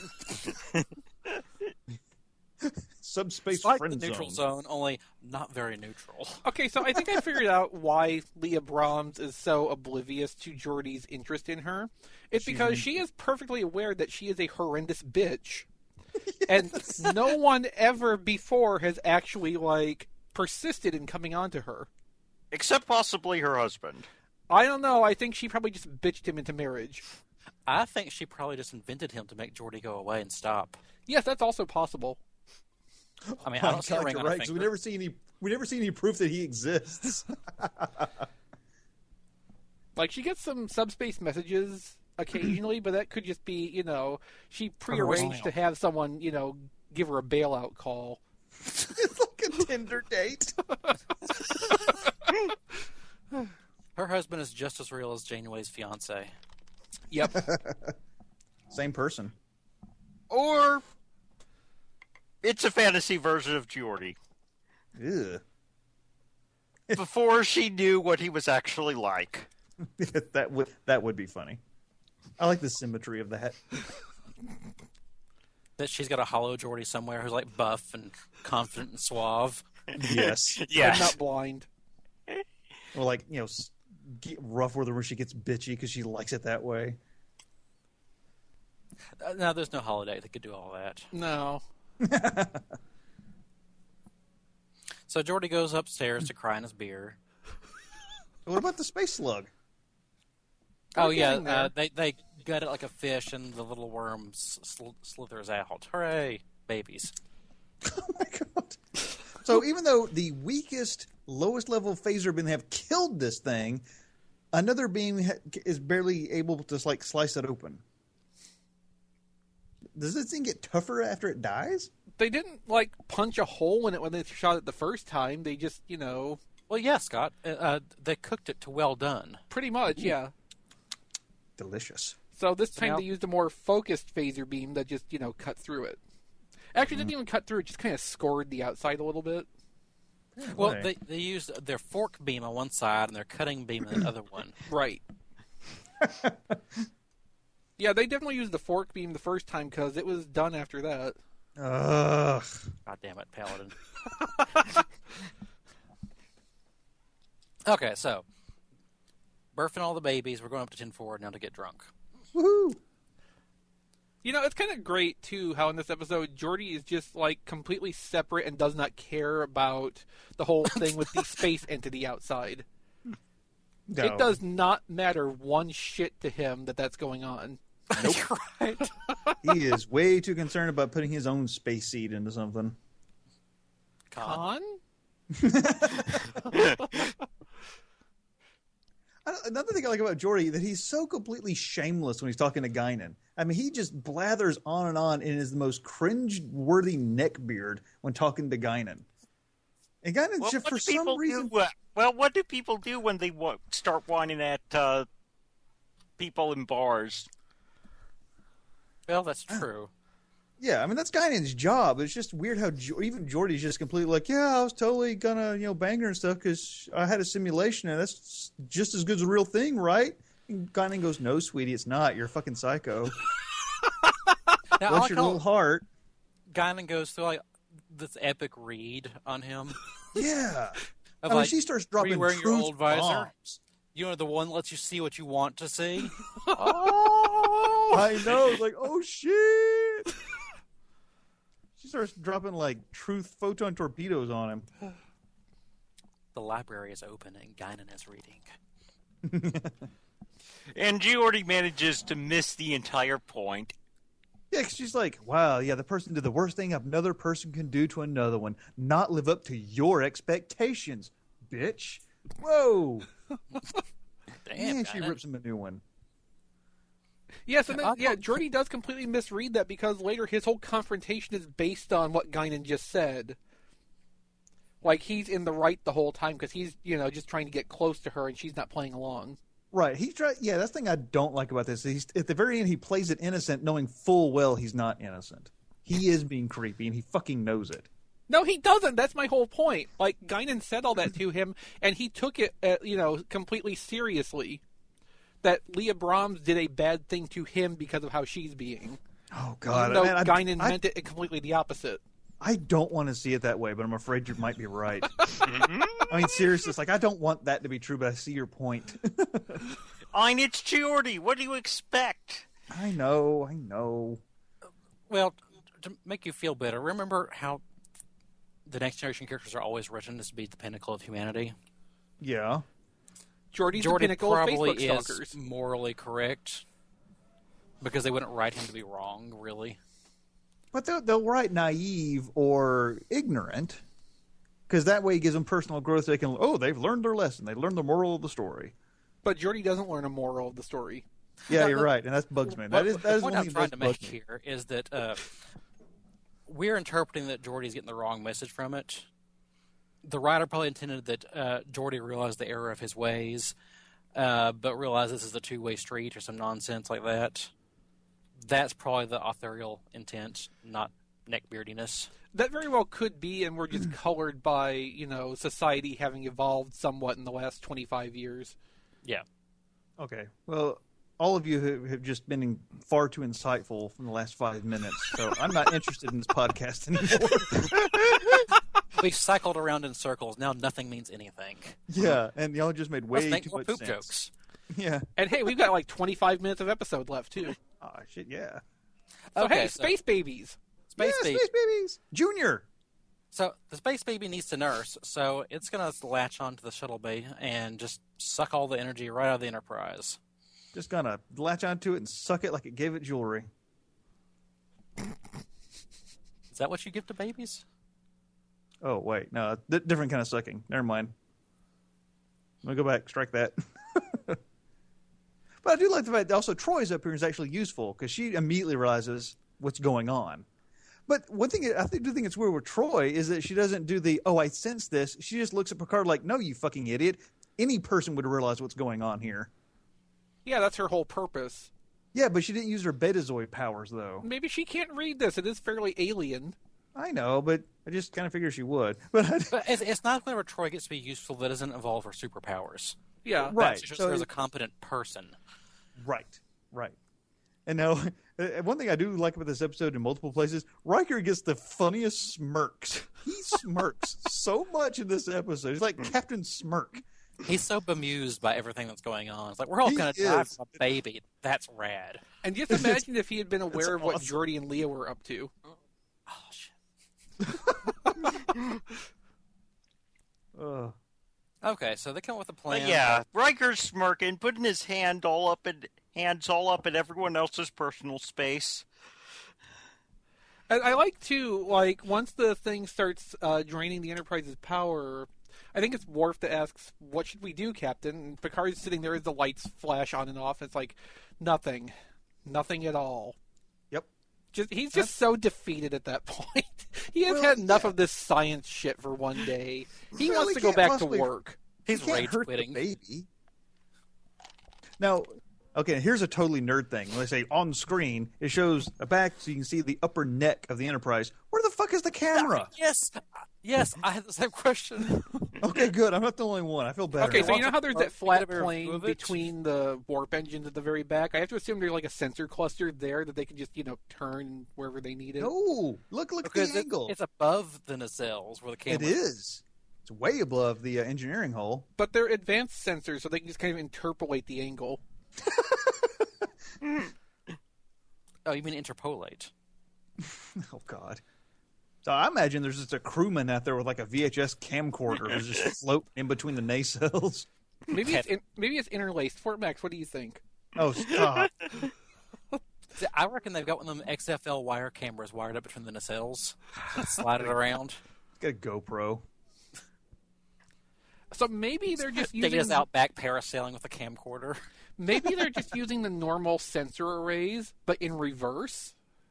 Subspace It's like friend the neutral zone, only not very neutral. Okay, so I think I figured out why Leah Brahms is so oblivious to Geordi's interest in her. It's because she is perfectly aware that she is a horrendous bitch. And no one ever before has actually, persisted in coming on to her. Except possibly her husband. I don't know. I think she probably just bitched him into marriage. I think she probably just invented him to make Geordi go away and stop. Yes, that's also possible. I mean, I don't see a God, ring you're on her right, 'cause finger. we never see any proof that he exists. She gets some subspace messages occasionally, but that could just be, she prearranged to have someone, give her a bailout call. It's like a Tinder date. Her husband is just as real as Janeway's fiance. Yep. Same person. Or it's a fantasy version of Geordi. Ew. Before she knew what he was actually like. that would be funny. I like the symmetry of that. That she's got a hollow Geordi somewhere who's like buff and confident and suave. Yes. I'm Yes. not blind. Or like, get rough with her when she gets bitchy because she likes it that way. No, there's no holodeck that could do all that. No. So Geordi goes upstairs to cry in his beer. What about the space slug? Oh We're yeah, getting there. they gut it like a fish, and the little worm slithers out. Hooray, babies! Oh my god. So even though the weakest, lowest level phaser beam they have killed this thing, another beam is barely able to like slice it open. Does this thing get tougher after it dies? They didn't like punch a hole in it when they shot it the first time. They just, Well, yeah, Scott, they cooked it to well done. pretty much, yeah. Delicious. So this time now- they used a more focused phaser beam that just, cut through it. Actually, it didn't even cut through it; just kind of scored the outside a little bit. Well, Right. they used their fork beam on one side and their cutting beam on the other one. Right. Yeah, they definitely used the fork beam the first time because it was done after that. Ugh. God damn it, Paladin. Okay, so birthing all the babies. We're going up to 10-4 now to get drunk. Woohoo! It's kind of great, too, how in this episode, Geordi is just, completely separate and does not care about the whole thing with the space entity outside. No. It does not matter one shit to him that's going on. You're right. He is way too concerned about putting his own space seed into something. Con? Another thing I like about Geordi that he's so completely shameless when he's talking to Guinan. I mean, he just blathers on and is the most cringe-worthy neckbeard when talking to Guinan. And Guinan, Well, just what for do some people reason, do? What do people do when they start whining at people in bars? Well, that's true. yeah, I mean that's Guinan's job. It's just weird how even Geordi's just completely like, yeah, I was totally gonna bang her and stuff because I had a simulation and that's just as good as a real thing, right? And Guinan goes, no, sweetie, it's not. You're a fucking psycho. Now, I Bless like your how little heart. Guinan goes through this epic read on him. Yeah. Of I mean, she starts were you dropping wearing your truth old visor? bombs. The one that lets you see what you want to see. I know. It's like, oh shit. She starts dropping truth photon torpedoes on him. The library is open and Guinan is reading. And Geordi manages to miss the entire point. Yeah, 'cause she's like, wow, yeah, the person did the worst thing another person can do to another one. Not live up to your expectations, bitch. Whoa. Damn, And she Guinan. rips him a new one. Yes, and then, I thought- Geordi does completely misread that because later his whole confrontation is based on what Guinan just said. Like, he's in the right the whole time because he's, just trying to get close to her and she's not playing along. Right. Yeah, that's the thing I don't like about this. He's at the very end he plays it innocent knowing full well he's not innocent. He is being creepy and he fucking knows it. No, he doesn't. That's my whole point. Like, Guinan said all that to him, and he took it, completely seriously. That Leah Brahms did a bad thing to him because of how she's being. Oh god. Even though Man, Guinan meant it completely the opposite. I don't want to see it that way, but I'm afraid you might be right. I mean, seriously, it's like I don't want that to be true, but I see your point. Ein, it's Geordi. What do you expect? I know. Well, to make you feel better, remember how the Next Generation characters are always written to be the pinnacle of humanity? Yeah. Geordi's the Geordi pinnacle of probably Facebook is stalkers. morally correct because they wouldn't write him to be wrong, really. But they'll write naive or ignorant, because that way it gives them personal growth. They can, they've learned their lesson. They learned the moral of the story. But Geordi doesn't learn a moral of the story. Yeah, you're right, and that bugs me. That is the one point I'm thing trying that to bugs make me. here is that we're interpreting that Geordi's getting the wrong message from it. The writer probably intended that Geordi realized the error of his ways. but realize this is a two-way street or some nonsense like that. That's probably the authorial intent, not neckbeardiness. That very well could be, and we're just colored by, society having evolved somewhat in the last 25 years. Yeah. Okay. Well, all of you have just been far too insightful in the last 5 minutes, so I'm not interested in this podcast anymore. We've cycled around in circles. Now nothing means anything. Yeah, and y'all just made way Let's make too more much poop sense. jokes. Yeah. And hey, we've got like 25 minutes of episode left, too. Oh, shit, yeah. So Okay, hey, space babies. Space yeah, baby. Space Babies! Junior! So the space baby needs to nurse, so it's going to latch onto the shuttle bay and just suck all the energy right out of the Enterprise. Just gonna latch onto it and suck it like it gave it jewelry. Is that what you give to babies? Oh, wait. No, different kind of sucking. Never mind. I'm gonna go back, strike that. But I do like the fact that also Troy's appearance is actually useful, because she immediately realizes what's going on. But one thing I do think it's weird with Troy is that she doesn't do the, I sense this. She just looks at Picard like, no, you fucking idiot. Any person would realize what's going on here. Yeah, that's her whole purpose. Yeah, but she didn't use her Betazoid powers, though. Maybe she can't read this. It is fairly alien. I know, but I just kind of figured she would. But It's not whenever Troy gets to be useful that doesn't involve her superpowers. Yeah. Right. That's just So her as a competent person. Right. And now, one thing I do like about this episode in multiple places, Riker gets the funniest smirks. He smirks so much in this episode. He's like Captain Smirk. He's so bemused by everything that's going on. It's like, we're all He going to die is. from a baby. That's rad. And just imagine if he had been aware of what awesome. Geordi and Leah were up to. Oh, shit. Ugh. Okay, so they come up with a plan. But yeah, Riker's smirking, putting his hands all up in everyone else's personal space. And I like to, once the thing starts draining the Enterprise's power, I think it's Worf that asks, what should we do, Captain? And Picard's sitting there as the lights flash on and off. It's like, nothing. Nothing at all. Yep. He's just so defeated at that point. He has Well, had enough yeah. of this science shit for one day. He Well, wants he to go can't back possibly- to work. He's He can't rage hurt quitting. the baby. Now, okay, here's a totally nerd thing. When they say on screen, it shows a back so you can see the upper neck of the Enterprise. Where the fuck is the camera? Yes, I had the same question. Okay, good. I'm not the only one. I feel better. Okay, so you know how there's that flat gotta plane remove it? between the warp engines at the very back? I have to assume there's like a sensor cluster there that they can just, turn wherever they need it. No, look at Because the angle. it's above the nacelles where the It camera is. It's way above the engineering hole. But they're advanced sensors, so they can just kind of interpolate the angle. Oh, you mean interpolate? Oh, God. So I imagine there's just a crewman out there with like a VHS camcorder who's just floating in between the nacelles. Maybe it's interlaced. Fort Max, what do you think? Oh, stop. See, I reckon they've got one of them XFL wire cameras wired up between the nacelles. So slide it around. Got a GoPro. So maybe they're just using Data's out back parasailing with a camcorder. maybe they're just using the normal sensor arrays, but in reverse.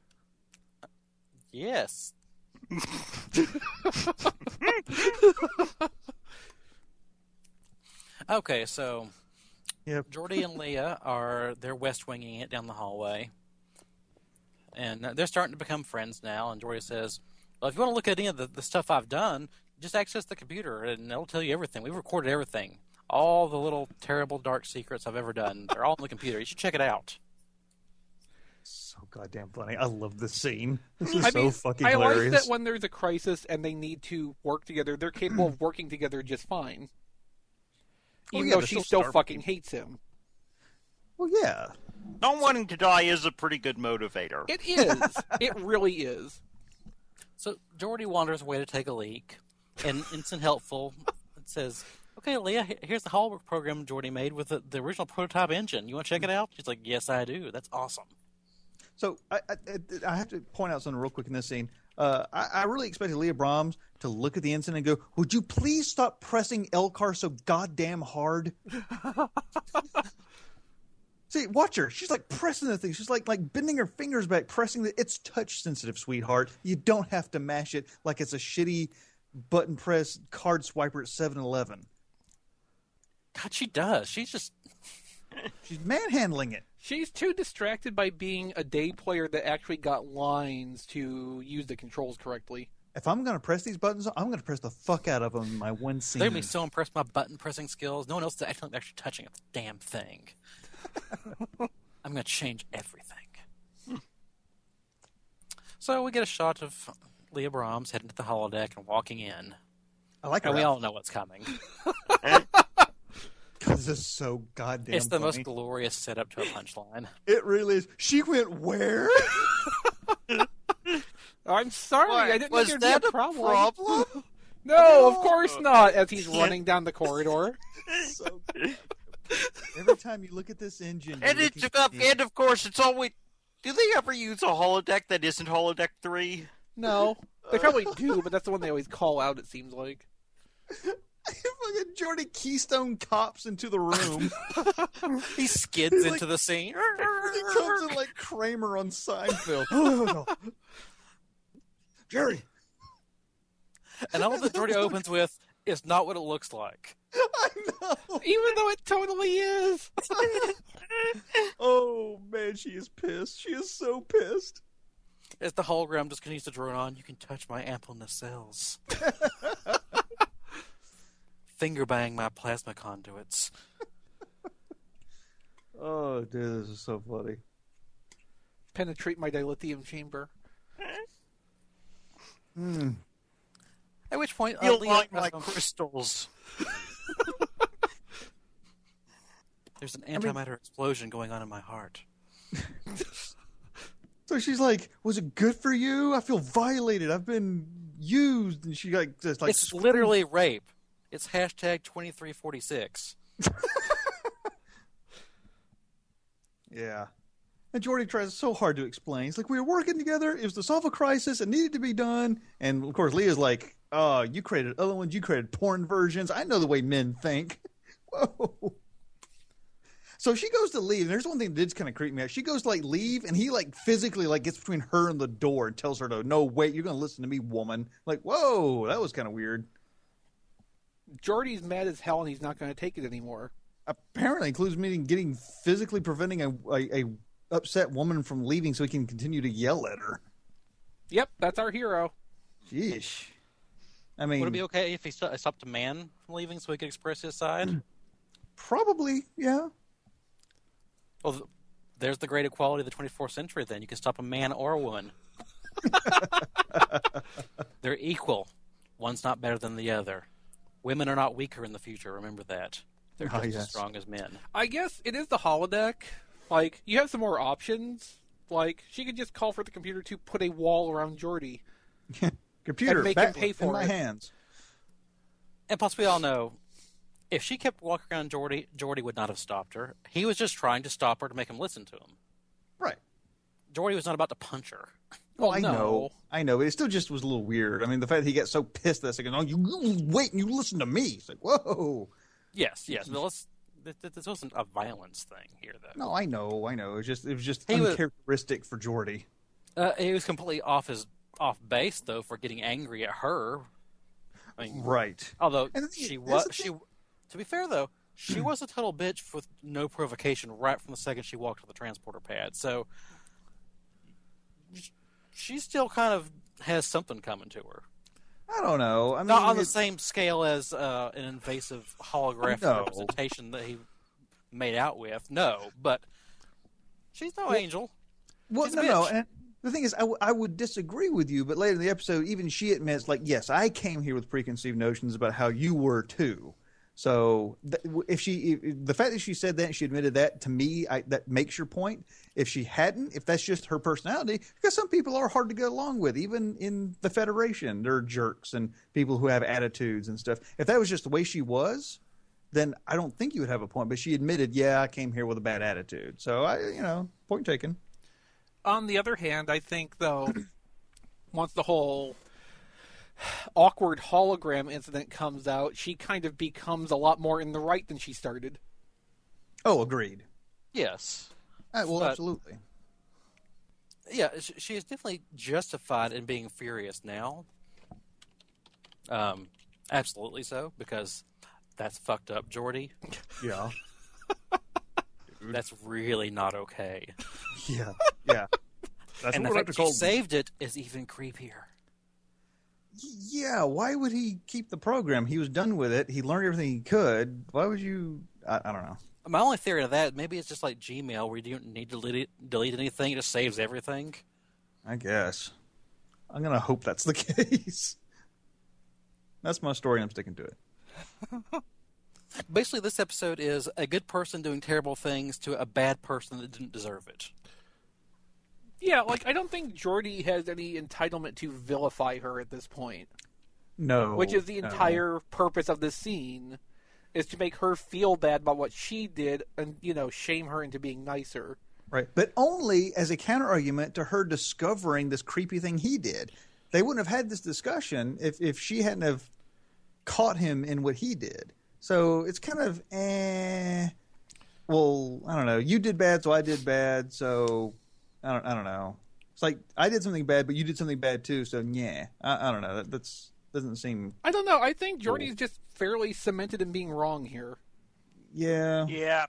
Yes. Okay, so Yep. Geordi and Leah they're west winging it down the hallway. And they're starting to become friends now, and Geordi says, well, if you want to look at any of the stuff I've done, just access the computer and it'll tell you everything. We've recorded everything. All the little terrible dark secrets I've ever done. They're all on the computer. You should check it out. So goddamn funny. I love this scene. This is I so mean, fucking I hilarious. like that when there's a crisis and they need to work together, they're capable of working together just fine. Oh, Even yeah, though they're she still still fucking hates him. Well, yeah. Not wanting to die is a pretty good motivator. It is. It really is. So Geordi wanders away to take a leak, and Ensign Helpful says, okay, Leah, here's the holowork program Geordi made with the original prototype engine. You want to check it out? She's like, yes, I do. That's awesome. So I have to point out something real quick in this scene. I really expected Leah Brahms to look at the ensign and go, would you please stop pressing Elcar so goddamn hard? See, watch her. She's like pressing the thing. She's like bending her fingers back, pressing the. It's touch sensitive, sweetheart. You don't have to mash it like it's a shitty button press card swiper at 7-Eleven. God, she does. She's just She's manhandling it. She's too distracted by being a day player that actually got lines to use the controls correctly. If I'm going to press these buttons, I'm going to press the fuck out of them in my one scene. They're going to be so impressed by my button pressing skills. No one else is actually touching a damn thing. I'm going to change everything. So we get a shot of Leah Brahms heading to the holodeck and walking in. I like her. And we all know what's coming. This is so goddamn It's the funny. most glorious setup to a punchline. It really is. She went where? I'm sorry, What? I didn't Was think there'd that be a a problem. problem? No, of course not, as he's running down the corridor. So good. Every time you look at this engine, you're And looking it's at the- and of course it's always. Do they ever use a holodeck that isn't holodeck 3? No, they probably do, but that's the one they always call out, it seems like. Fucking Jordy Keystone cops into the room. He skids into the scene. He comes in like Kramer on Seinfeld. Jerry, And all that Jordy opens with is not what it looks like. I know. Even though it totally is. Oh man, she is pissed. She is so pissed. As the hologram just continues to drone on, you can touch my ample nacelles. Finger bang my plasma conduits. Oh, dude, this is so funny. Penetrate my dilithium chamber. At which point, Feel Leah, like my crystals. there's an antimatter explosion going on in my heart. So she's like, "Was it good for you? I feel violated. I've been used." And she like just like It's literally rape. It's hashtag 2346. Yeah. And Jordy tries so hard to explain. He's like, "We were working together. It was to solve a crisis. It needed to be done." And of course, Leah's like, "Oh, you created other ones. You created porn versions. I know the way men think." Whoa. So she goes to leave, and there's one thing that did kind of creep me out. She goes to like leave, and he like physically like gets between her and the door and tells her to, "No, wait, you're going to listen to me, woman." Like, whoa, that was kind of weird. Jordy's mad as hell and he's not going to take it anymore. Apparently, includes meaning getting physically preventing a upset woman from leaving so he can continue to yell at her. Yep, that's our hero. Sheesh. I mean, Would it be okay if he stopped a man from leaving so he could express his side? probably, yeah. Well, there's the great equality of the 24th century, then. You can stop a man or a woman. They're equal. One's not better than the other. Women are not weaker in the future, remember that. They're just as yes. strong as men. I guess it is the holodeck. Like, you have some more options. Like, she could just call for the computer to put a wall around Jordy. Computer, And make him back pay in for my it. hands. And plus, we all know, if she kept walking around Jordy, Jordy would not have stopped her. He was just trying to stop her to make him listen to him. Right. Jordy was not about to punch her. Well, I know. But it still just was a little weird. I mean, the fact that he got so pissed that second, "Oh, you wait and you listen to me." It's like, whoa. Yes. But this wasn't a violence thing here, though. No, I know. It was just He was- uncharacteristic for Jordy. He was completely off base, though, for getting angry at her. I mean, Right. although And she that's was, the thing. to be fair though, she was a total bitch with no provocation right from the second she walked to the transporter pad. So she still kind of has something coming to her. I don't know. I mean, Not on the same scale as an invasive holographic No. representation that he made out with. No, but she's no angel. Well, She's a no. bitch. And the thing is, I would disagree with you, but later in the episode, even she admits, like, yes, I came here with preconceived notions about how you were too. So if the fact that she said that and she admitted that, to me, that makes your point. If she hadn't, if that's just her personality, because some people are hard to get along with, even in the Federation, there are jerks and people who have attitudes and stuff. If that was just the way she was, then I don't think you would have a point. But she admitted, yeah, I came here with a bad attitude. So point taken. On the other hand, I think, though, once the whole awkward hologram incident comes out, she kind of becomes a lot more in the right than she started. Oh, agreed. Yes. Well, But- absolutely. Yeah, she is definitely justified in being furious now. Absolutely so, because that's fucked up, Jordy. Yeah. That's really not okay. Yeah. That's And the what fact I that she call. saved it is even creepier. Yeah, why would he keep the program? He was done with it. He learned everything he could. Why would you? I don't know. My only theory to that, maybe it's just like Gmail, where you don't need to delete anything; it just saves everything. I guess. I'm gonna hope that's the case. That's my story, and I'm sticking to it. Basically, this episode is a good person doing terrible things to a bad person that didn't deserve it. Yeah, like, I don't think Geordi has any entitlement to vilify her at this point. No. Which is the entire purpose of this scene, is to make her feel bad about what she did and, shame her into being nicer. Right, but only as a counter-argument to her discovering this creepy thing he did. They wouldn't have had this discussion if she hadn't have caught him in what he did. So it's kind of, well, I don't know. You did bad, so I did bad, so I don't know. It's like, I did something bad, but you did something bad too, so yeah. I don't know. That's doesn't seem... I don't know. I think Geordi's just fairly cemented in being wrong here. Yeah. Yeah.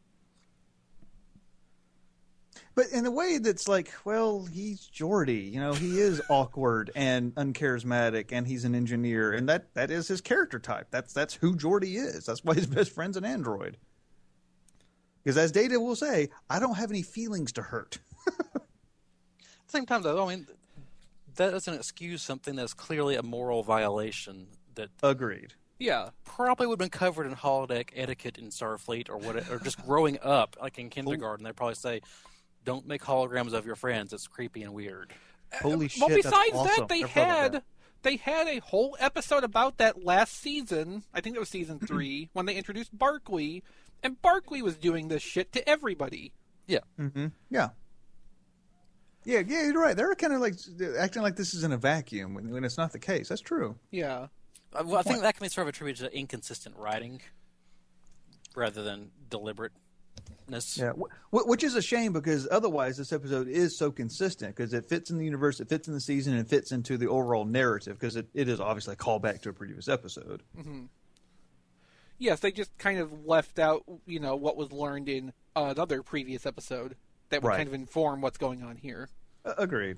But in a way that's like, well, he's Geordi. He is awkward and uncharismatic, and he's an engineer, and that is his character type. That's who Geordi is. That's why his best friend's an android. Because as Data will say, I don't have any feelings to hurt. At the same time, though, I mean, that doesn't excuse something that's clearly a moral violation that Agreed. Yeah. probably would have been covered in holodeck etiquette in Starfleet or whatever, or just growing up, like in kindergarten. They'd probably say, "Don't make holograms of your friends. It's creepy and weird." Holy shit! Well, besides that's awesome. that, they Never thought about had that. they had a whole episode about that last season. I think it was season 3 when they introduced Barclay, and Barclay was doing this shit to everybody. Yeah. Mm-hmm. Yeah. Yeah, you're right. They're kind of like acting like this is in a vacuum when it's not the case. That's true. Yeah. Well, I think that can be sort of attributed to inconsistent writing rather than deliberateness. Yeah, which is a shame because otherwise this episode is so consistent because it fits in the universe, it fits in the season, and it fits into the overall narrative because it is obviously a callback to a previous episode. Mm-hmm. Yes, they just kind of left out, what was learned in another previous episode that would Right. kind of inform what's going on here. Agreed.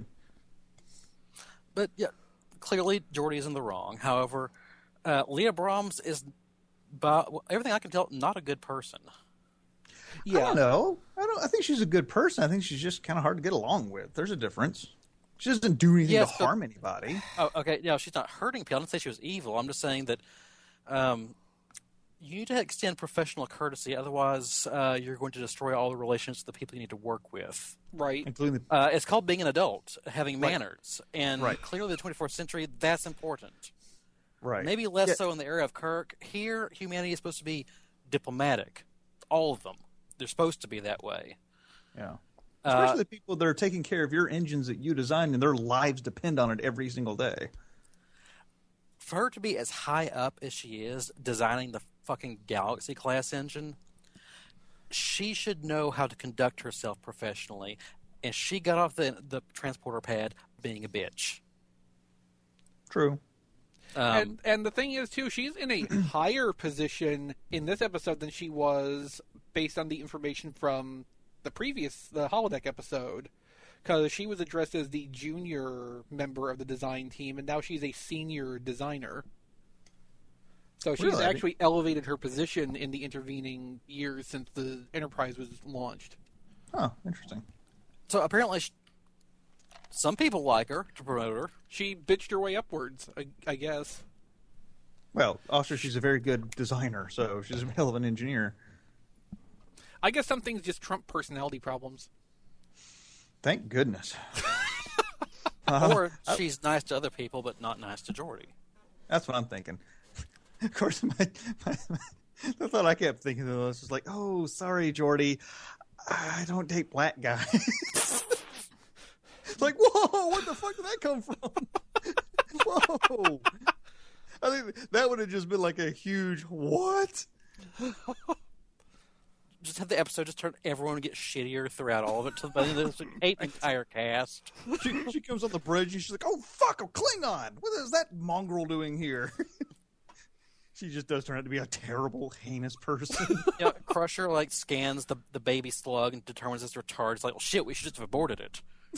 But yeah, clearly Geordi is in the wrong. However, Leah Brahms is, by everything I can tell, not a good person. I don't know. I think she's a good person. I think she's just kind of hard to get along with. There's a difference. She doesn't do anything Yes, to but- harm anybody. Oh, okay. No, she's not hurting people. I didn't say she was evil. I'm just saying that you need to extend professional courtesy. Otherwise, you're going to destroy all the relations with the people you need to work with. Right. Including the It's called being an adult, having manners. And Right. clearly the 24th century, that's important. right. Maybe less Yeah. so in the era of Kirk. Here, humanity is supposed to be diplomatic. All of them. They're supposed to be that way. Yeah. Especially the people that are taking care of your engines that you designed and their lives depend on it every single day. For her to be as high up as she is, designing the fucking Galaxy class engine, she should know how to conduct herself professionally. And she got off the transporter pad being a bitch. True. And the thing is, too, she's in a higher position in this episode than she was based on the information from the holodeck episode. Because she was addressed as the junior member of the design team, and now she's a senior designer. So she's Really? actually elevated her position in the intervening years since the Enterprise was launched. Oh, interesting. So apparently, some people like her to promote her. She bitched her way upwards, I guess. Well, also she's a very good designer, so she's a hell of an engineer. I guess some things just trump personality problems. Thank goodness. Or she's nice to other people, but not nice to Geordi. That's what I'm thinking. Of course, the thought I kept thinking of this was like, oh, sorry, Geordi, I don't date black guys. It's like, whoa, where the fuck did that come from? Whoa. I think that would have just been like a huge, what? Just have the episode just turn everyone get shittier throughout all of it. There's like 8 entire cast. She comes on the bridge and she's like, oh, fuck, a Klingon. What is that mongrel doing here? She just does turn out to be a terrible, heinous person. Crusher scans the baby slug and determines it's retarded. It's like, well, shit, we should just have aborted it.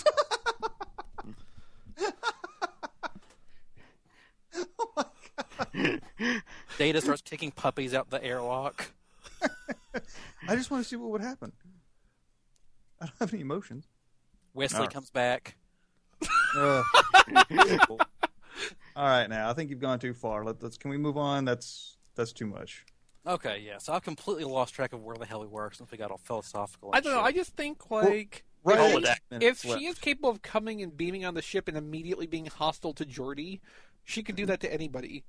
Oh my god! Data starts kicking puppies out the airlock. I just want to see what would happen. I don't have any emotions. Wesley comes back. All right, now I think you've gone too far. Let's. Can we move on? That's too much. Okay, yeah. So I've completely lost track of where the hell we were since we got all philosophical. I don't know. I just think Right. if she is capable of coming and beaming on the ship and immediately being hostile to Geordi, she could do that to anybody.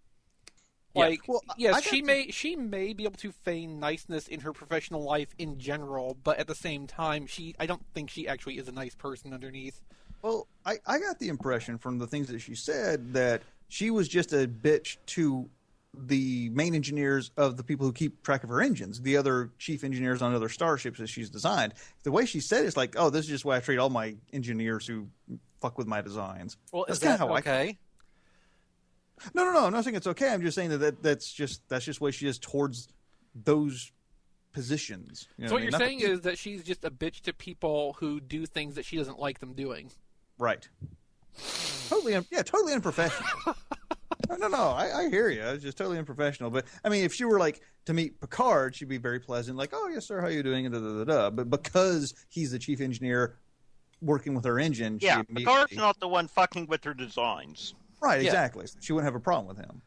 Yes, she may be able to feign niceness in her professional life in general, but at the same time, I don't think she actually is a nice person underneath. Well, I got the impression from the things that she said that she was just a bitch to the main engineers of the people who keep track of her engines, the other chief engineers on other starships that she's designed. The way she said it's like, oh, this is just why I treat all my engineers who fuck with my designs. Well, that's is that how okay? No, I'm not saying it's okay. I'm just saying that's just the way she is towards those positions. You know So what I mean? you're saying is that she's just a bitch to people who do things that she doesn't like them doing. Right. Totally unprofessional. No, I hear you. It's just totally unprofessional. But, I mean, if she were, to meet Picard, she'd be very pleasant. Like, oh, yes, sir, how you doing? But because he's the chief engineer working with her engine, Yeah, Picard's not the one fucking with her designs. Right, Yeah. exactly. She wouldn't have a problem with him.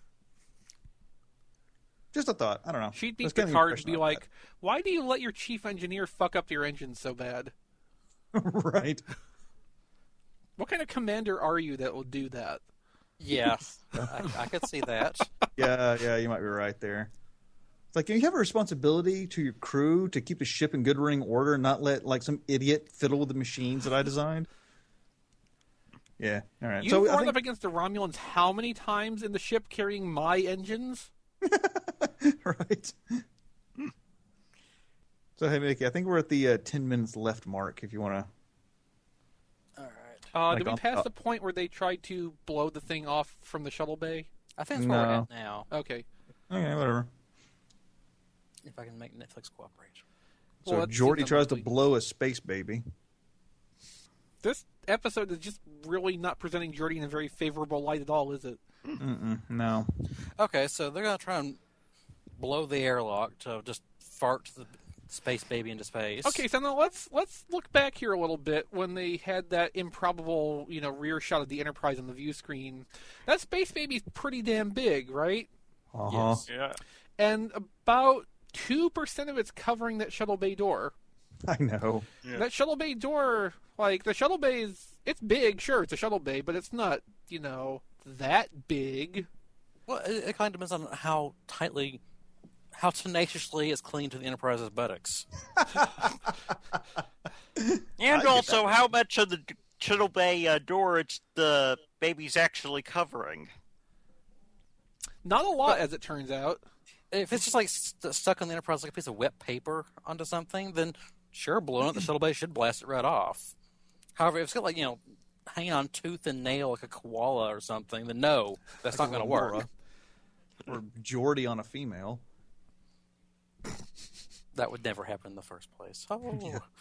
Just a thought. I don't know. She'd be That's kind of the Picard and be impression I like, why do you let your chief engineer fuck up your engine so bad? got. Right. What kind of commander are you that will do that? Yeah, I could see that. Yeah, you might be right there. It's like, you have a responsibility to your crew to keep the ship in good running order and not let, some idiot fiddle with the machines that I designed. Yeah, all right. You've So I warmed think- up against the Romulans how many times in the ship carrying my engines? Right. So, hey, Mickey, I think we're at the 10 minutes left mark, if you want to... All right. Did we pass the point where they tried to blow the thing off from the shuttle bay? I think that's where we're No. at now. Okay. Okay, whatever. If I can make Netflix cooperate. So Well, that Geordi seems tries to unlikely. blow a space baby. This episode is just really not presenting Geordi in a very favorable light at all, is it? No. Okay, so they're going to try and blow the airlock to just fart the space baby into space. Okay, so now let's look back here a little bit when they had that improbable, rear shot of the Enterprise on the view screen. That space baby's pretty damn big, right? Uh-huh. Yes. Yeah. And about 2% of it's covering that shuttle bay door. I know. Yeah. That shuttle bay door, the shuttle bay it's big, sure, it's a shuttle bay, but it's not, that big. Well, it kind of depends on how tenaciously it's clinging to the Enterprise's buttocks. And also, how much of the shuttle bay door the baby's actually covering? Not a lot, as it turns out. If it's just stuck on the Enterprise like a piece of wet paper onto something, then sure, blowing up the shuttle bay should blast it right off. However, if it's got hanging on tooth and nail like a koala or something, then no, that's not going to work. Or Geordi on a female. That would never happen in the first place. Oh,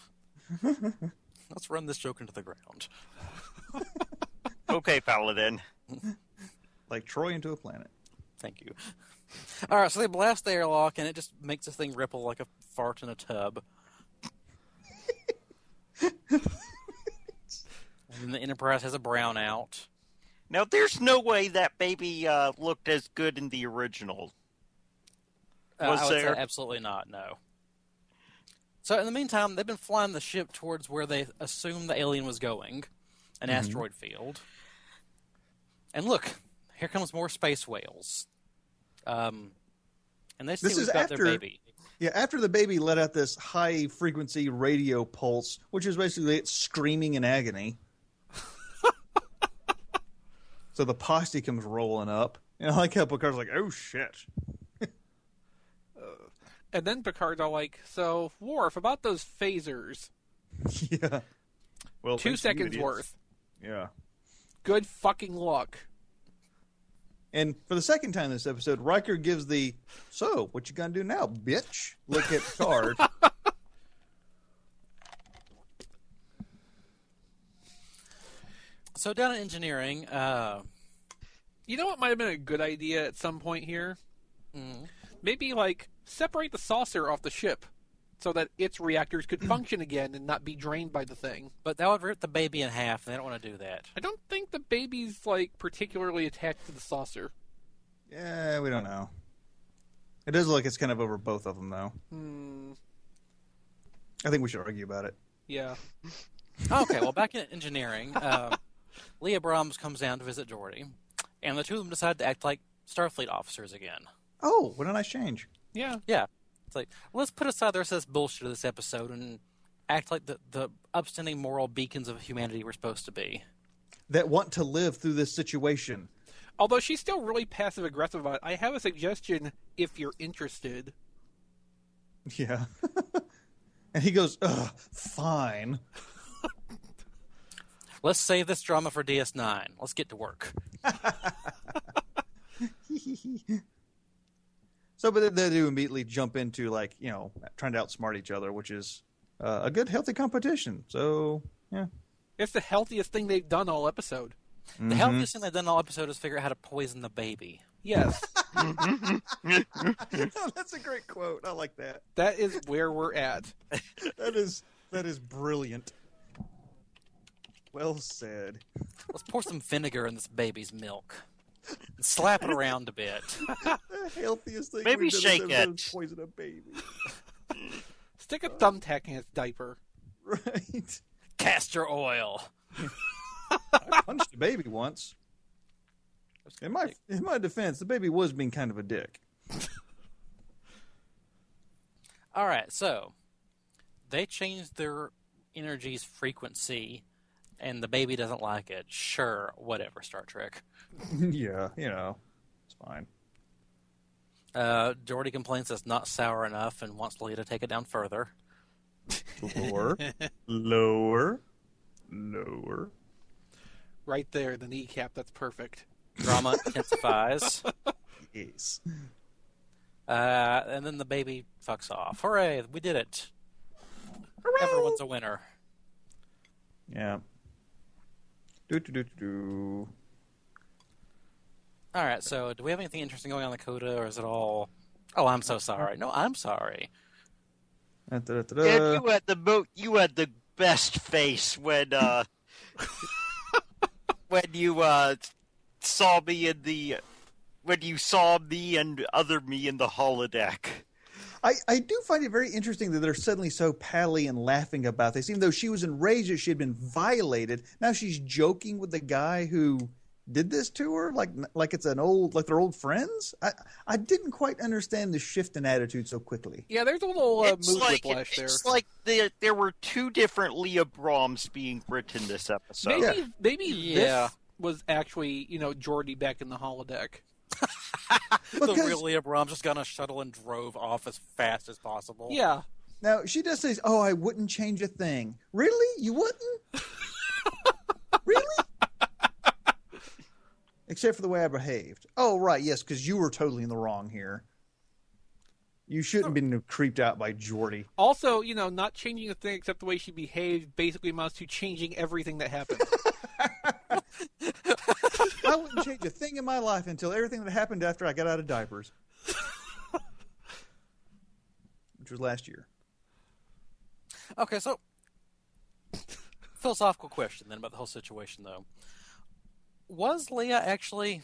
let's run this joke into the ground. Okay, Paladin. Like Troy into a planet. Thank you. All right, so they blast the airlock, and it just makes the thing ripple like a fart in a tub. And the Enterprise has a brownout. Now, there's no way that baby looked as good in the original. Was I would there? say absolutely not, no. So in the meantime, they've been flying the ship towards where they assumed the alien was going, an asteroid field. And look, here comes more space whales. And they see This is we've got their after- baby. Yeah, after the baby let out this high-frequency radio pulse, which is basically it screaming in agony. So the posse comes rolling up. And I like how Picard's like, oh, shit. And then Picard's all like, so, Worf, about those phasers. Yeah. Well, 2 thanks to you seconds idiots. worth. Yeah. Good fucking luck. And for the second time this episode, Riker gives the, so, what you gonna do now, bitch? Look at Picard. So down in engineering, You know what might have been a good idea at some point here? Maybe, separate the saucer off the ship so that its reactors could function again and not be drained by the thing. but that would rip the baby in half, and they don't want to do that. I don't think the baby's, particularly attached to the saucer. Yeah, we don't know. It does look like it's kind of over both of them, though. I think we should argue about it. Yeah. Okay, well, back in engineering, Leah Brahms comes down to visit Geordi, and the two of them decide to act like Starfleet officers again. Oh, what a nice change. Yeah. Yeah. It's like, let's put aside the rest of this bullshit of this episode and act like the upstanding moral beacons of humanity we're supposed to be. That want to live through this situation. Although she's still really passive-aggressive about it, I have a suggestion if you're interested. Yeah. And he goes, ugh, fine. Let's save this drama for DS9. Let's get to work. So, but they do immediately jump into, trying to outsmart each other, which is a good, healthy competition. So, yeah. It's the healthiest thing they've done all episode. The healthiest thing they've done all episode is figure out how to poison the baby. Yes. That's a great quote. I like that. That is where we're at. That is brilliant. Well said. Let's pour some vinegar in this baby's milk. And slap it around a bit. The healthiest thing Maybe we've done shake this episode it. is poison a baby. Stick a thumbtack in its diaper. Right. Castor oil. I punched a baby once. In my defense, the baby was being kind of a dick. All right, so they changed their energy's frequency, and the baby doesn't like it. Sure, whatever, Star Trek. Yeah, it's fine. Geordi complains it's not sour enough and wants Leah to take it down further. Lower. Lower. Lower. Right there, the kneecap. That's perfect. Drama intensifies. Yes. And then the baby fucks off. Hooray, we did it. Hooray! Everyone's a winner. Yeah. Do. All right, so do we have anything interesting going on in the Coda, or is it all, oh, I'm so sorry. No, I'm sorry. And you had the best face when when you saw me and other me in the holodeck. I do find it very interesting that they're suddenly so pally and laughing about this, even though she was enraged that she had been violated. Now she's joking with the guy who did this to her, like it's they're old friends. I didn't quite understand the shift in attitude so quickly. Yeah, there's a little mood whiplash there. It's like there were two different Leah Brahms being written this episode. Maybe this was actually, Geordi back in the holodeck. The real Leah Brahms just got on a shuttle and drove off as fast as possible. Yeah. Now, she does say, oh, I wouldn't change a thing. Really? You wouldn't? Really? Except for the way I behaved. Oh, right, yes, because you were totally in the wrong here. You shouldn't have been creeped out by Geordi. Also, not changing a thing except the way she behaved basically amounts to changing everything that happened. I wouldn't change a thing in my life until everything that happened after I got out of diapers. Which was last year. Okay, so philosophical question then about the whole situation, though. Was Leah actually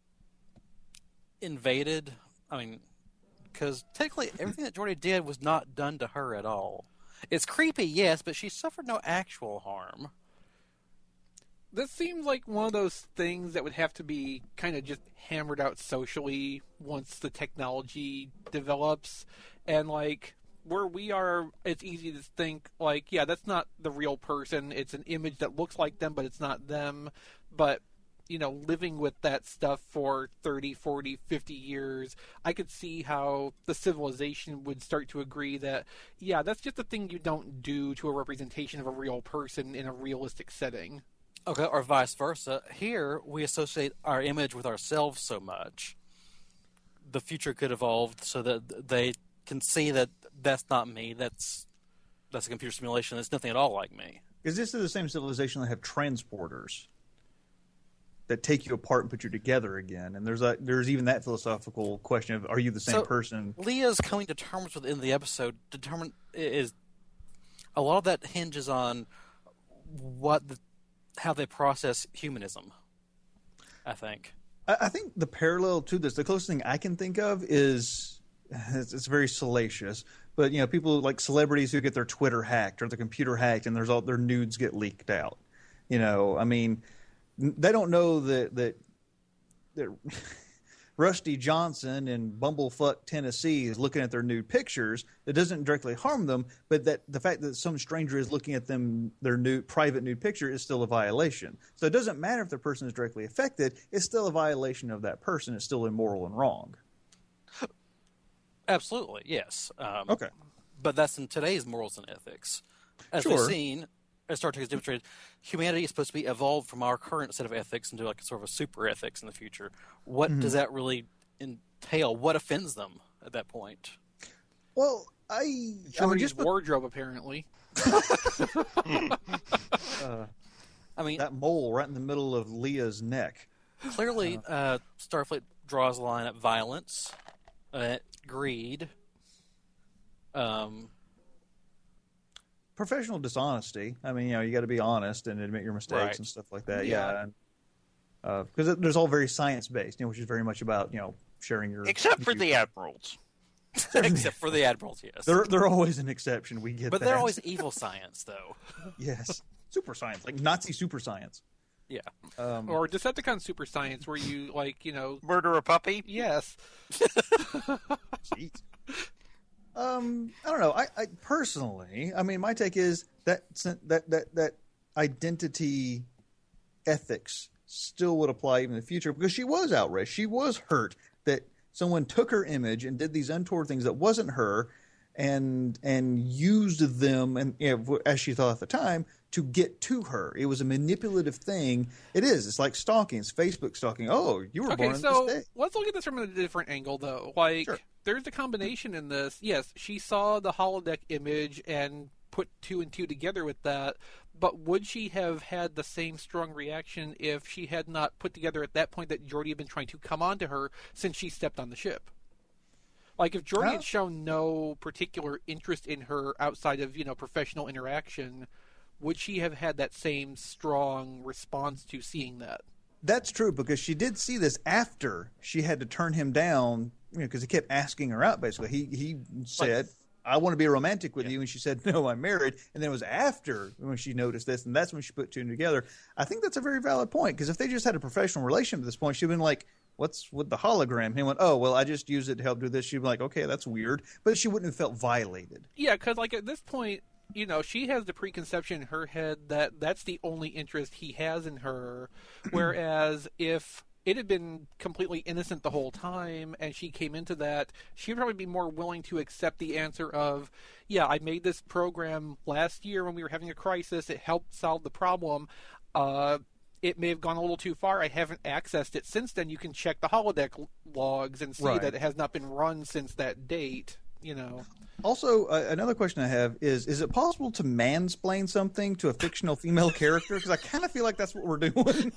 invaded? I mean, because technically everything that Geordi did was not done to her at all. It's creepy, yes, but she suffered no actual harm. This seems like one of those things that would have to be kind of just hammered out socially once the technology develops. And, where we are, it's easy to think, that's not the real person. It's an image that looks like them, but it's not them. But, living with that stuff for 30, 40, 50 years, I could see how the civilization would start to agree that, that's just a thing you don't do to a representation of a real person in a realistic setting. Okay, or vice versa. Here, we associate our image with ourselves so much. The future could evolve so that they can see that that's not me. That's a computer simulation. It's nothing at all like me. Because this is the same civilization that have transporters that take you apart and put you together again. And there's even that philosophical question of, are you the same person? Leah's coming to terms within the episode is a lot of that hinges on how they process humanism, I think. I think the parallel to this, the closest thing I can think of is, it's very salacious, but people like celebrities who get their Twitter hacked or their computer hacked, and their nudes get leaked out. I mean, they don't know that Rusty Johnson in Bumblefuck, Tennessee is looking at their nude pictures. It doesn't directly harm them, but that the fact that some stranger is looking at their private nude picture is still a violation. So it doesn't matter if the person is directly affected. It's still a violation of that person. It's still immoral and wrong. Absolutely, yes. Okay. But that's in today's morals and ethics. As Sure. we've seen, as Star Trek has demonstrated, humanity is supposed to be evolved from our current set of ethics into like a sort of a super ethics in the future. What does that really entail? What offends them at that point? Well, Jordy's wardrobe, apparently. I mean, that mole right in the middle of Leah's neck. clearly, Starfleet draws a line at violence, greed, Professional dishonesty. I mean, you got to be honest and admit your mistakes Right. and stuff like that. Yeah. Because there's all very science based, which is very much about sharing your. Except for the admirals. except for the admirals, yes. They're always an exception. We get But that. they're always evil science, though. yes, super science, like Nazi super science. Yeah. Or Decepticon super science, where you Murder a puppy? yes. Jeez. I don't know. I personally, my take is that identity ethics still would apply even in the future, because she was outraged. She was hurt that someone took her image and did these untoward things that wasn't her, and used them, and as she thought at the time, to get to her. It was a manipulative thing. It is. It's like stalking. It's Facebook stalking. Oh, you were born Okay, so this day. let's look at this from a different angle, though. Sure. There's a combination in this. Yes, she saw the holodeck image and put two and two together with that, but would she have had the same strong reaction if she had not put together at that point that Geordi had been trying to come onto her since she stepped on the ship? Like, if Geordi had shown no particular interest in her outside of, professional interaction, would she have had that same strong response to seeing that? That's true, because she did see this after she had to turn him down, because he kept asking her out, basically. He said, I want to be romantic with you, and she said, no, I'm married. And then it was after when she noticed this, and that's when she put two and two together. I think that's a very valid point, because if they just had a professional relationship at this point, she'd have been like, what's with the hologram? And he went, oh, well, I just use it to help do this. She'd be like, okay, that's weird. But she wouldn't have felt violated. Yeah, because, at this point, she has the preconception in her head that that's the only interest he has in her, whereas if it had been completely innocent the whole time and she came into that, she'd probably be more willing to accept the answer of, yeah, I made this program last year when we were having a crisis. It helped solve the problem. It may have gone a little too far. I haven't accessed it since then. You can check the holodeck logs and see that it has not been run since that date, Also, another question I have is it possible to mansplain something to a fictional female character? Because I kind of feel like that's what we're doing.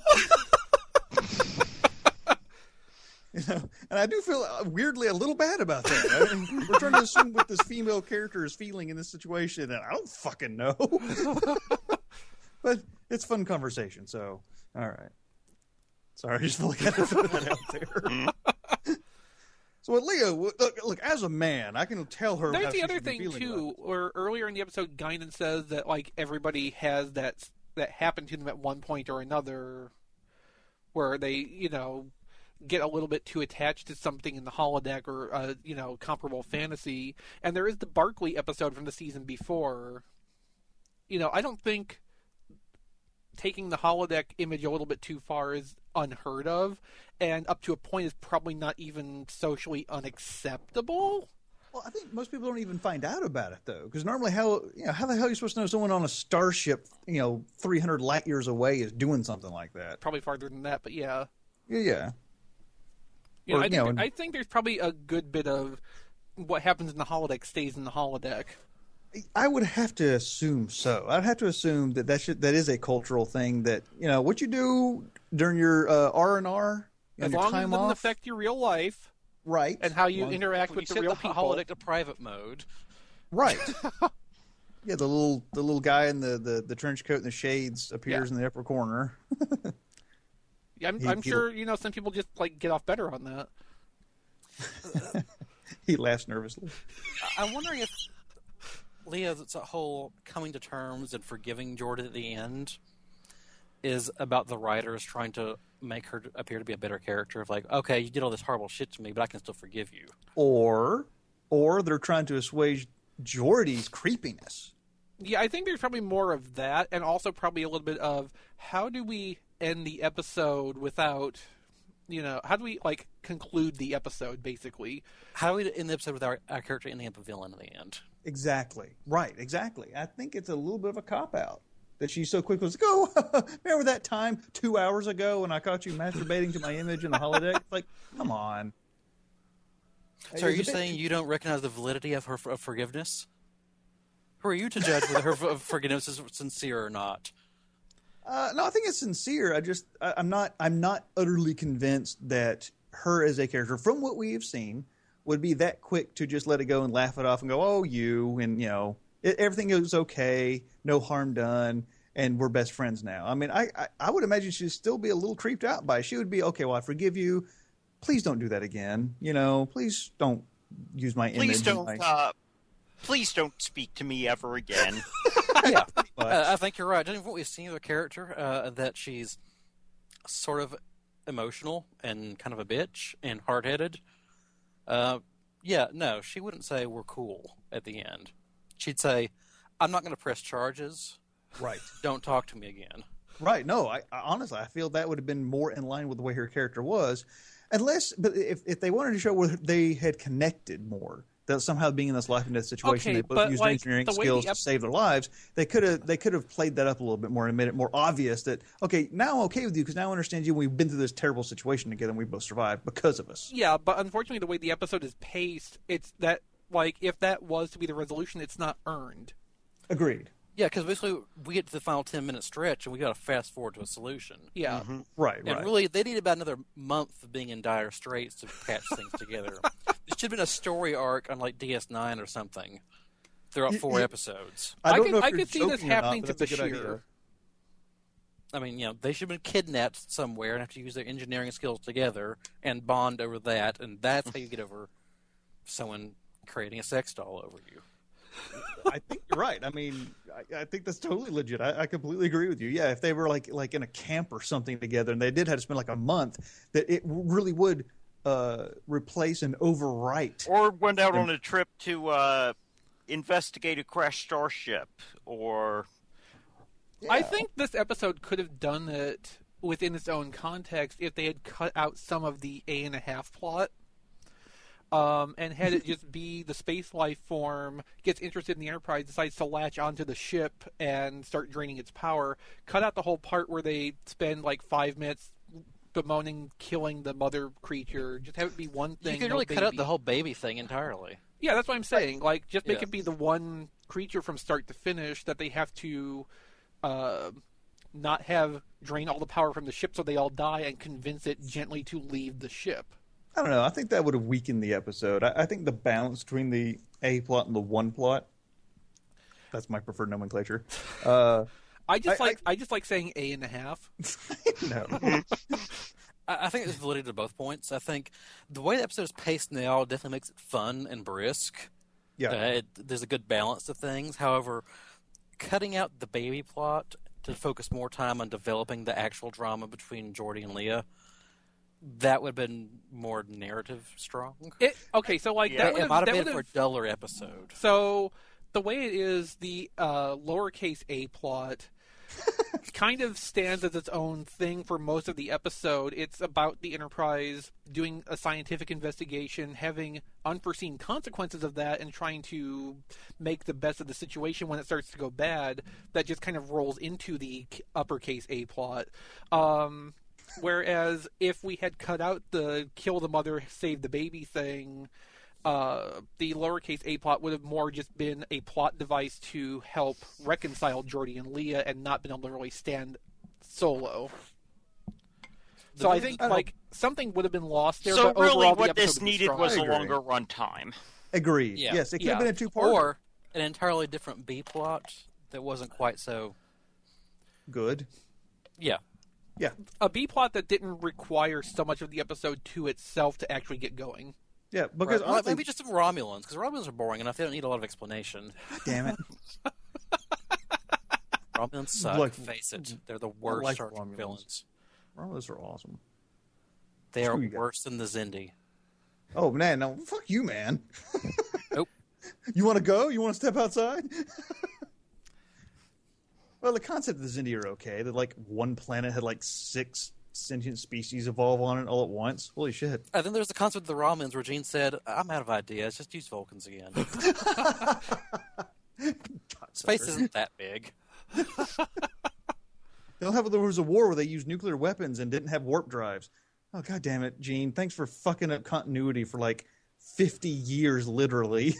And I do feel weirdly a little bad about that. I mean, we're trying to assume what this female character is feeling in this situation, and I don't fucking know. But it's fun conversation, so all right. Sorry, I just feel like I had to throw that out there. So with Leah, look, as a man, I can tell her. There's how the she other should be thing feeling too, about it. where earlier in the episode, Guinan says that everybody has that happened to them at one point or another, where they get a little bit too attached to something in the holodeck or comparable fantasy. And there is the Barclay episode from the season before. I don't think taking the holodeck image a little bit too far is unheard of, and up to a point is probably not even socially unacceptable. Well, I think most people don't even find out about it though, because normally, how the hell are you supposed to know someone on a starship, 300 light years away is doing something like that? Probably farther than that, but yeah. Yeah. You know, Or, I think there's probably a good bit of what happens in the holodeck stays in the holodeck. I would have to assume so. I'd have to assume that that is a cultural thing. That what you do during your R&R, As long as it doesn't affect your real life, right? And how you interact When with you the set real the people. holodeck to private mode. Right. Yeah, the little guy in the trench coat and the shades appears in the upper corner. Yeah, I'm sure some people just get off better on that. He laughs nervously. I'm wondering if Leah's whole coming to terms and forgiving Jordan at the end is about the writers trying to make her appear to be a better character. Of okay, you did all this horrible shit to me, but I can still forgive you. Or they're trying to assuage Geordi's creepiness. Yeah, I think there's probably more of that, and also probably a little bit of how do we end the episode without, how do we conclude the episode basically? How do we end the episode with our character ending up a villain in the end? Exactly. Right. Exactly. I think it's a little bit of a cop out that she's so quick. Was go. Remember that time 2 hours ago when I caught you masturbating to my image in the holodeck? Come on. So are you saying you don't recognize the validity of her forgiveness? Who are you to judge whether her forgiveness is sincere or not? No, I think it's sincere. I'm not utterly convinced that her as a character, from what we have seen, would be that quick to just let it go and laugh it off and go, "Oh, you," and everything goes okay, no harm done, and we're best friends now. I mean, I would imagine she'd still be a little creeped out by it. She would be, "Okay, well, I forgive you. Please don't do that again. Please don't use my image." Please don't speak to me ever again. Yeah, I think you're right. What we've seen of her character, that she's sort of emotional and kind of a bitch and hard-headed. She wouldn't say we're cool at the end. She'd say, "I'm not going to press charges. Right. Don't talk to me again." Right. No, I honestly, I feel that would have been more in line with the way her character was. But if they wanted to show where they had connected more, that somehow being in this life and death situation, they both used engineering skills to save their lives. They could have played that up a little bit more and made it more obvious that, okay, now I'm okay with you because now I understand you. We've been through this terrible situation together and we both survived because of us. Yeah, but unfortunately, the way the episode is paced, it's that if that was to be the resolution, it's not earned. Agreed. Yeah, because basically we get to the final 10-minute stretch and we got to fast forward to a solution. Yeah. Mm-hmm. Right. And really, they need about another month of being in dire straits to patch things together. There should have been a story arc on DS9 or something throughout 4 episodes. I could see this happening to Bashir. I mean, they should have been kidnapped somewhere and have to use their engineering skills together and bond over that, and that's how you get over someone creating a sex doll over you. I think you're right. I mean, I think that's totally legit. I completely agree with you. Yeah, if they were like in a camp or something together, and they did have to spend a month, that it really would replace and overwrite. Or went out on a trip to investigate a crashed starship, or... Yeah. I think this episode could have done it within its own context if they had cut out some of the A&a-half plot. And had it just be the space life form gets interested in the Enterprise, decides to latch onto the ship and start draining its power. Cut out the whole part where they spend 5 minutes bemoaning killing the mother creature. Just have it be one thing. You could really cut out the whole baby thing entirely. Yeah, that's what I'm saying. Just make it be the one creature from start to finish that they have to not have drain all the power from the ship so they all die and convince it gently to leave the ship. I don't know. I think that would have weakened the episode. I think the balance between the A plot and the 1 plot, that's my preferred nomenclature. I just like saying A&a-half. No. I think there's validity to both points. I think the way the episode is paced now definitely makes it fun and brisk. Yeah. There's a good balance to things. However, cutting out the baby plot to focus more time on developing the actual drama between Geordi and Leah, that would have been more narrative strong. It might have been for a duller episode. So the way it is, the lowercase a plot kind of stands as its own thing for most of the episode. It's about the Enterprise doing a scientific investigation, having unforeseen consequences of that, and trying to make the best of the situation when it starts to go bad. That just kind of rolls into the uppercase A plot. Whereas if we had cut out the kill the mother, save the baby thing, the lowercase A plot would have more just been a plot device to help reconcile Geordi and Leah and not been able to really stand solo. So I think something would have been lost there. So but really overall, what the this episode needed strong. was I a agree. longer runtime. Agreed. Yeah. Yes, it could have been a two-part. Or an entirely different B plot that wasn't quite so. Good. Yeah. Yeah. A B plot that didn't require so much of the episode to itself to actually get going. Yeah, because Right. Well, honestly, maybe just some Romulans, because Romulans are boring enough. They don't need a lot of explanation. damn it. Romulans suck. Like- face it. They're the worst like Star Trek Romulans. villains. Romulans are awesome. They are Screw you guys. worse than the Xindi. Oh, man, no, fuck you, man. Nope. You want to go? You want to step outside? Well, the concept of the Xindi are okay. That, like, one planet had, like, 6 sentient species evolve on it all at once. Holy shit. And then there's the concept of the Romulans where Gene said, I'm out of ideas. Just use Vulcans again. Space isn't that big. There was a war where they used nuclear weapons and didn't have warp drives. Oh, God damn it, Gene. Thanks for fucking up continuity for, like, 50 years, literally.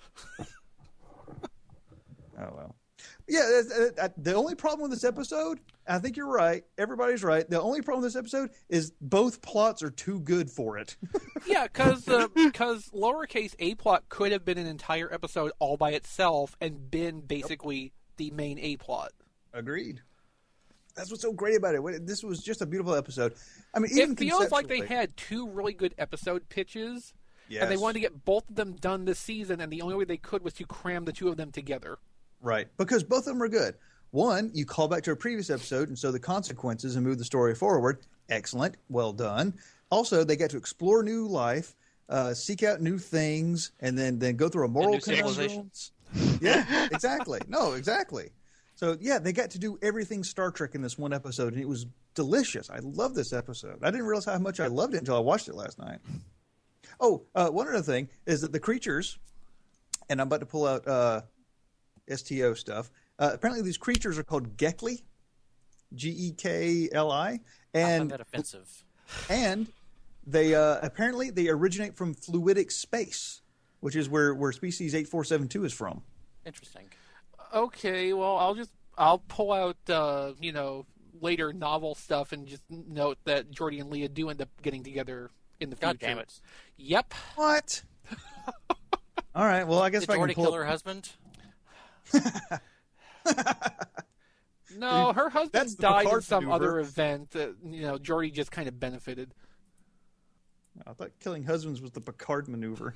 Oh, well. Yeah, the only problem with this episode, I think you're right, everybody's right, the only problem with this episode is both plots are too good for it. Yeah, because lowercase A plot could have been an entire episode all by itself and been basically the main A plot. Agreed. That's what's so great about it. This was just a beautiful episode. I mean, even It feels like they conceptually- had 2 really good episode pitches, Yes. and they wanted to get both of them done this season, and the only way they could was to cram the 2 of them together. Right, because both of them are good. One, you call back to a previous episode and so the consequences and move the story forward. Excellent, well done. Also, they get to explore new life, seek out new things, and then go through a moral New conundrum. civilizations. Yeah, exactly. No, exactly. So, yeah, they got to do everything Star Trek in this one episode, and it was delicious. I love this episode. I didn't realize how much I loved it until I watched it last night. Oh, one other thing is that the creatures, and I'm about to pull out STO stuff. Apparently, these creatures are called Gekli, Gekli, I and find that offensive. and they apparently they originate from fluidic space, which is where species 8472 is from. Interesting. Okay, well, I'll pull out, later novel stuff and just note that Geordi and Leah do end up getting together in the future. God damn it. Yep. What? All right. Well, I guess Did if I can Geordi pull kill up- her husband? No, her That's husband the died in Picard some maneuver. other event. Geordi just kind of benefited. I thought killing husbands was the Picard maneuver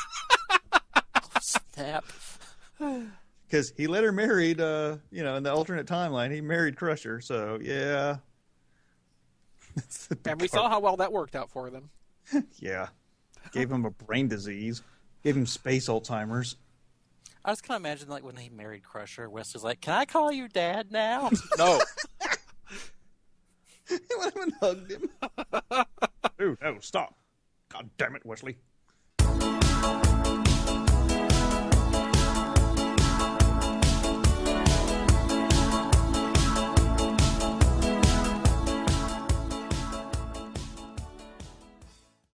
Snap. because he let her married. In the alternate timeline, he married Crusher. So yeah. That's the And we Picard- saw how well that worked out for them. Yeah. Gave him a brain disease. Gave him space Alzheimer's. I just kind of imagine like when he married Crusher, Wes was like, "Can I call you Dad now?" No. He went up and hugged him. Dude, no, stop. God damn it, Wesley.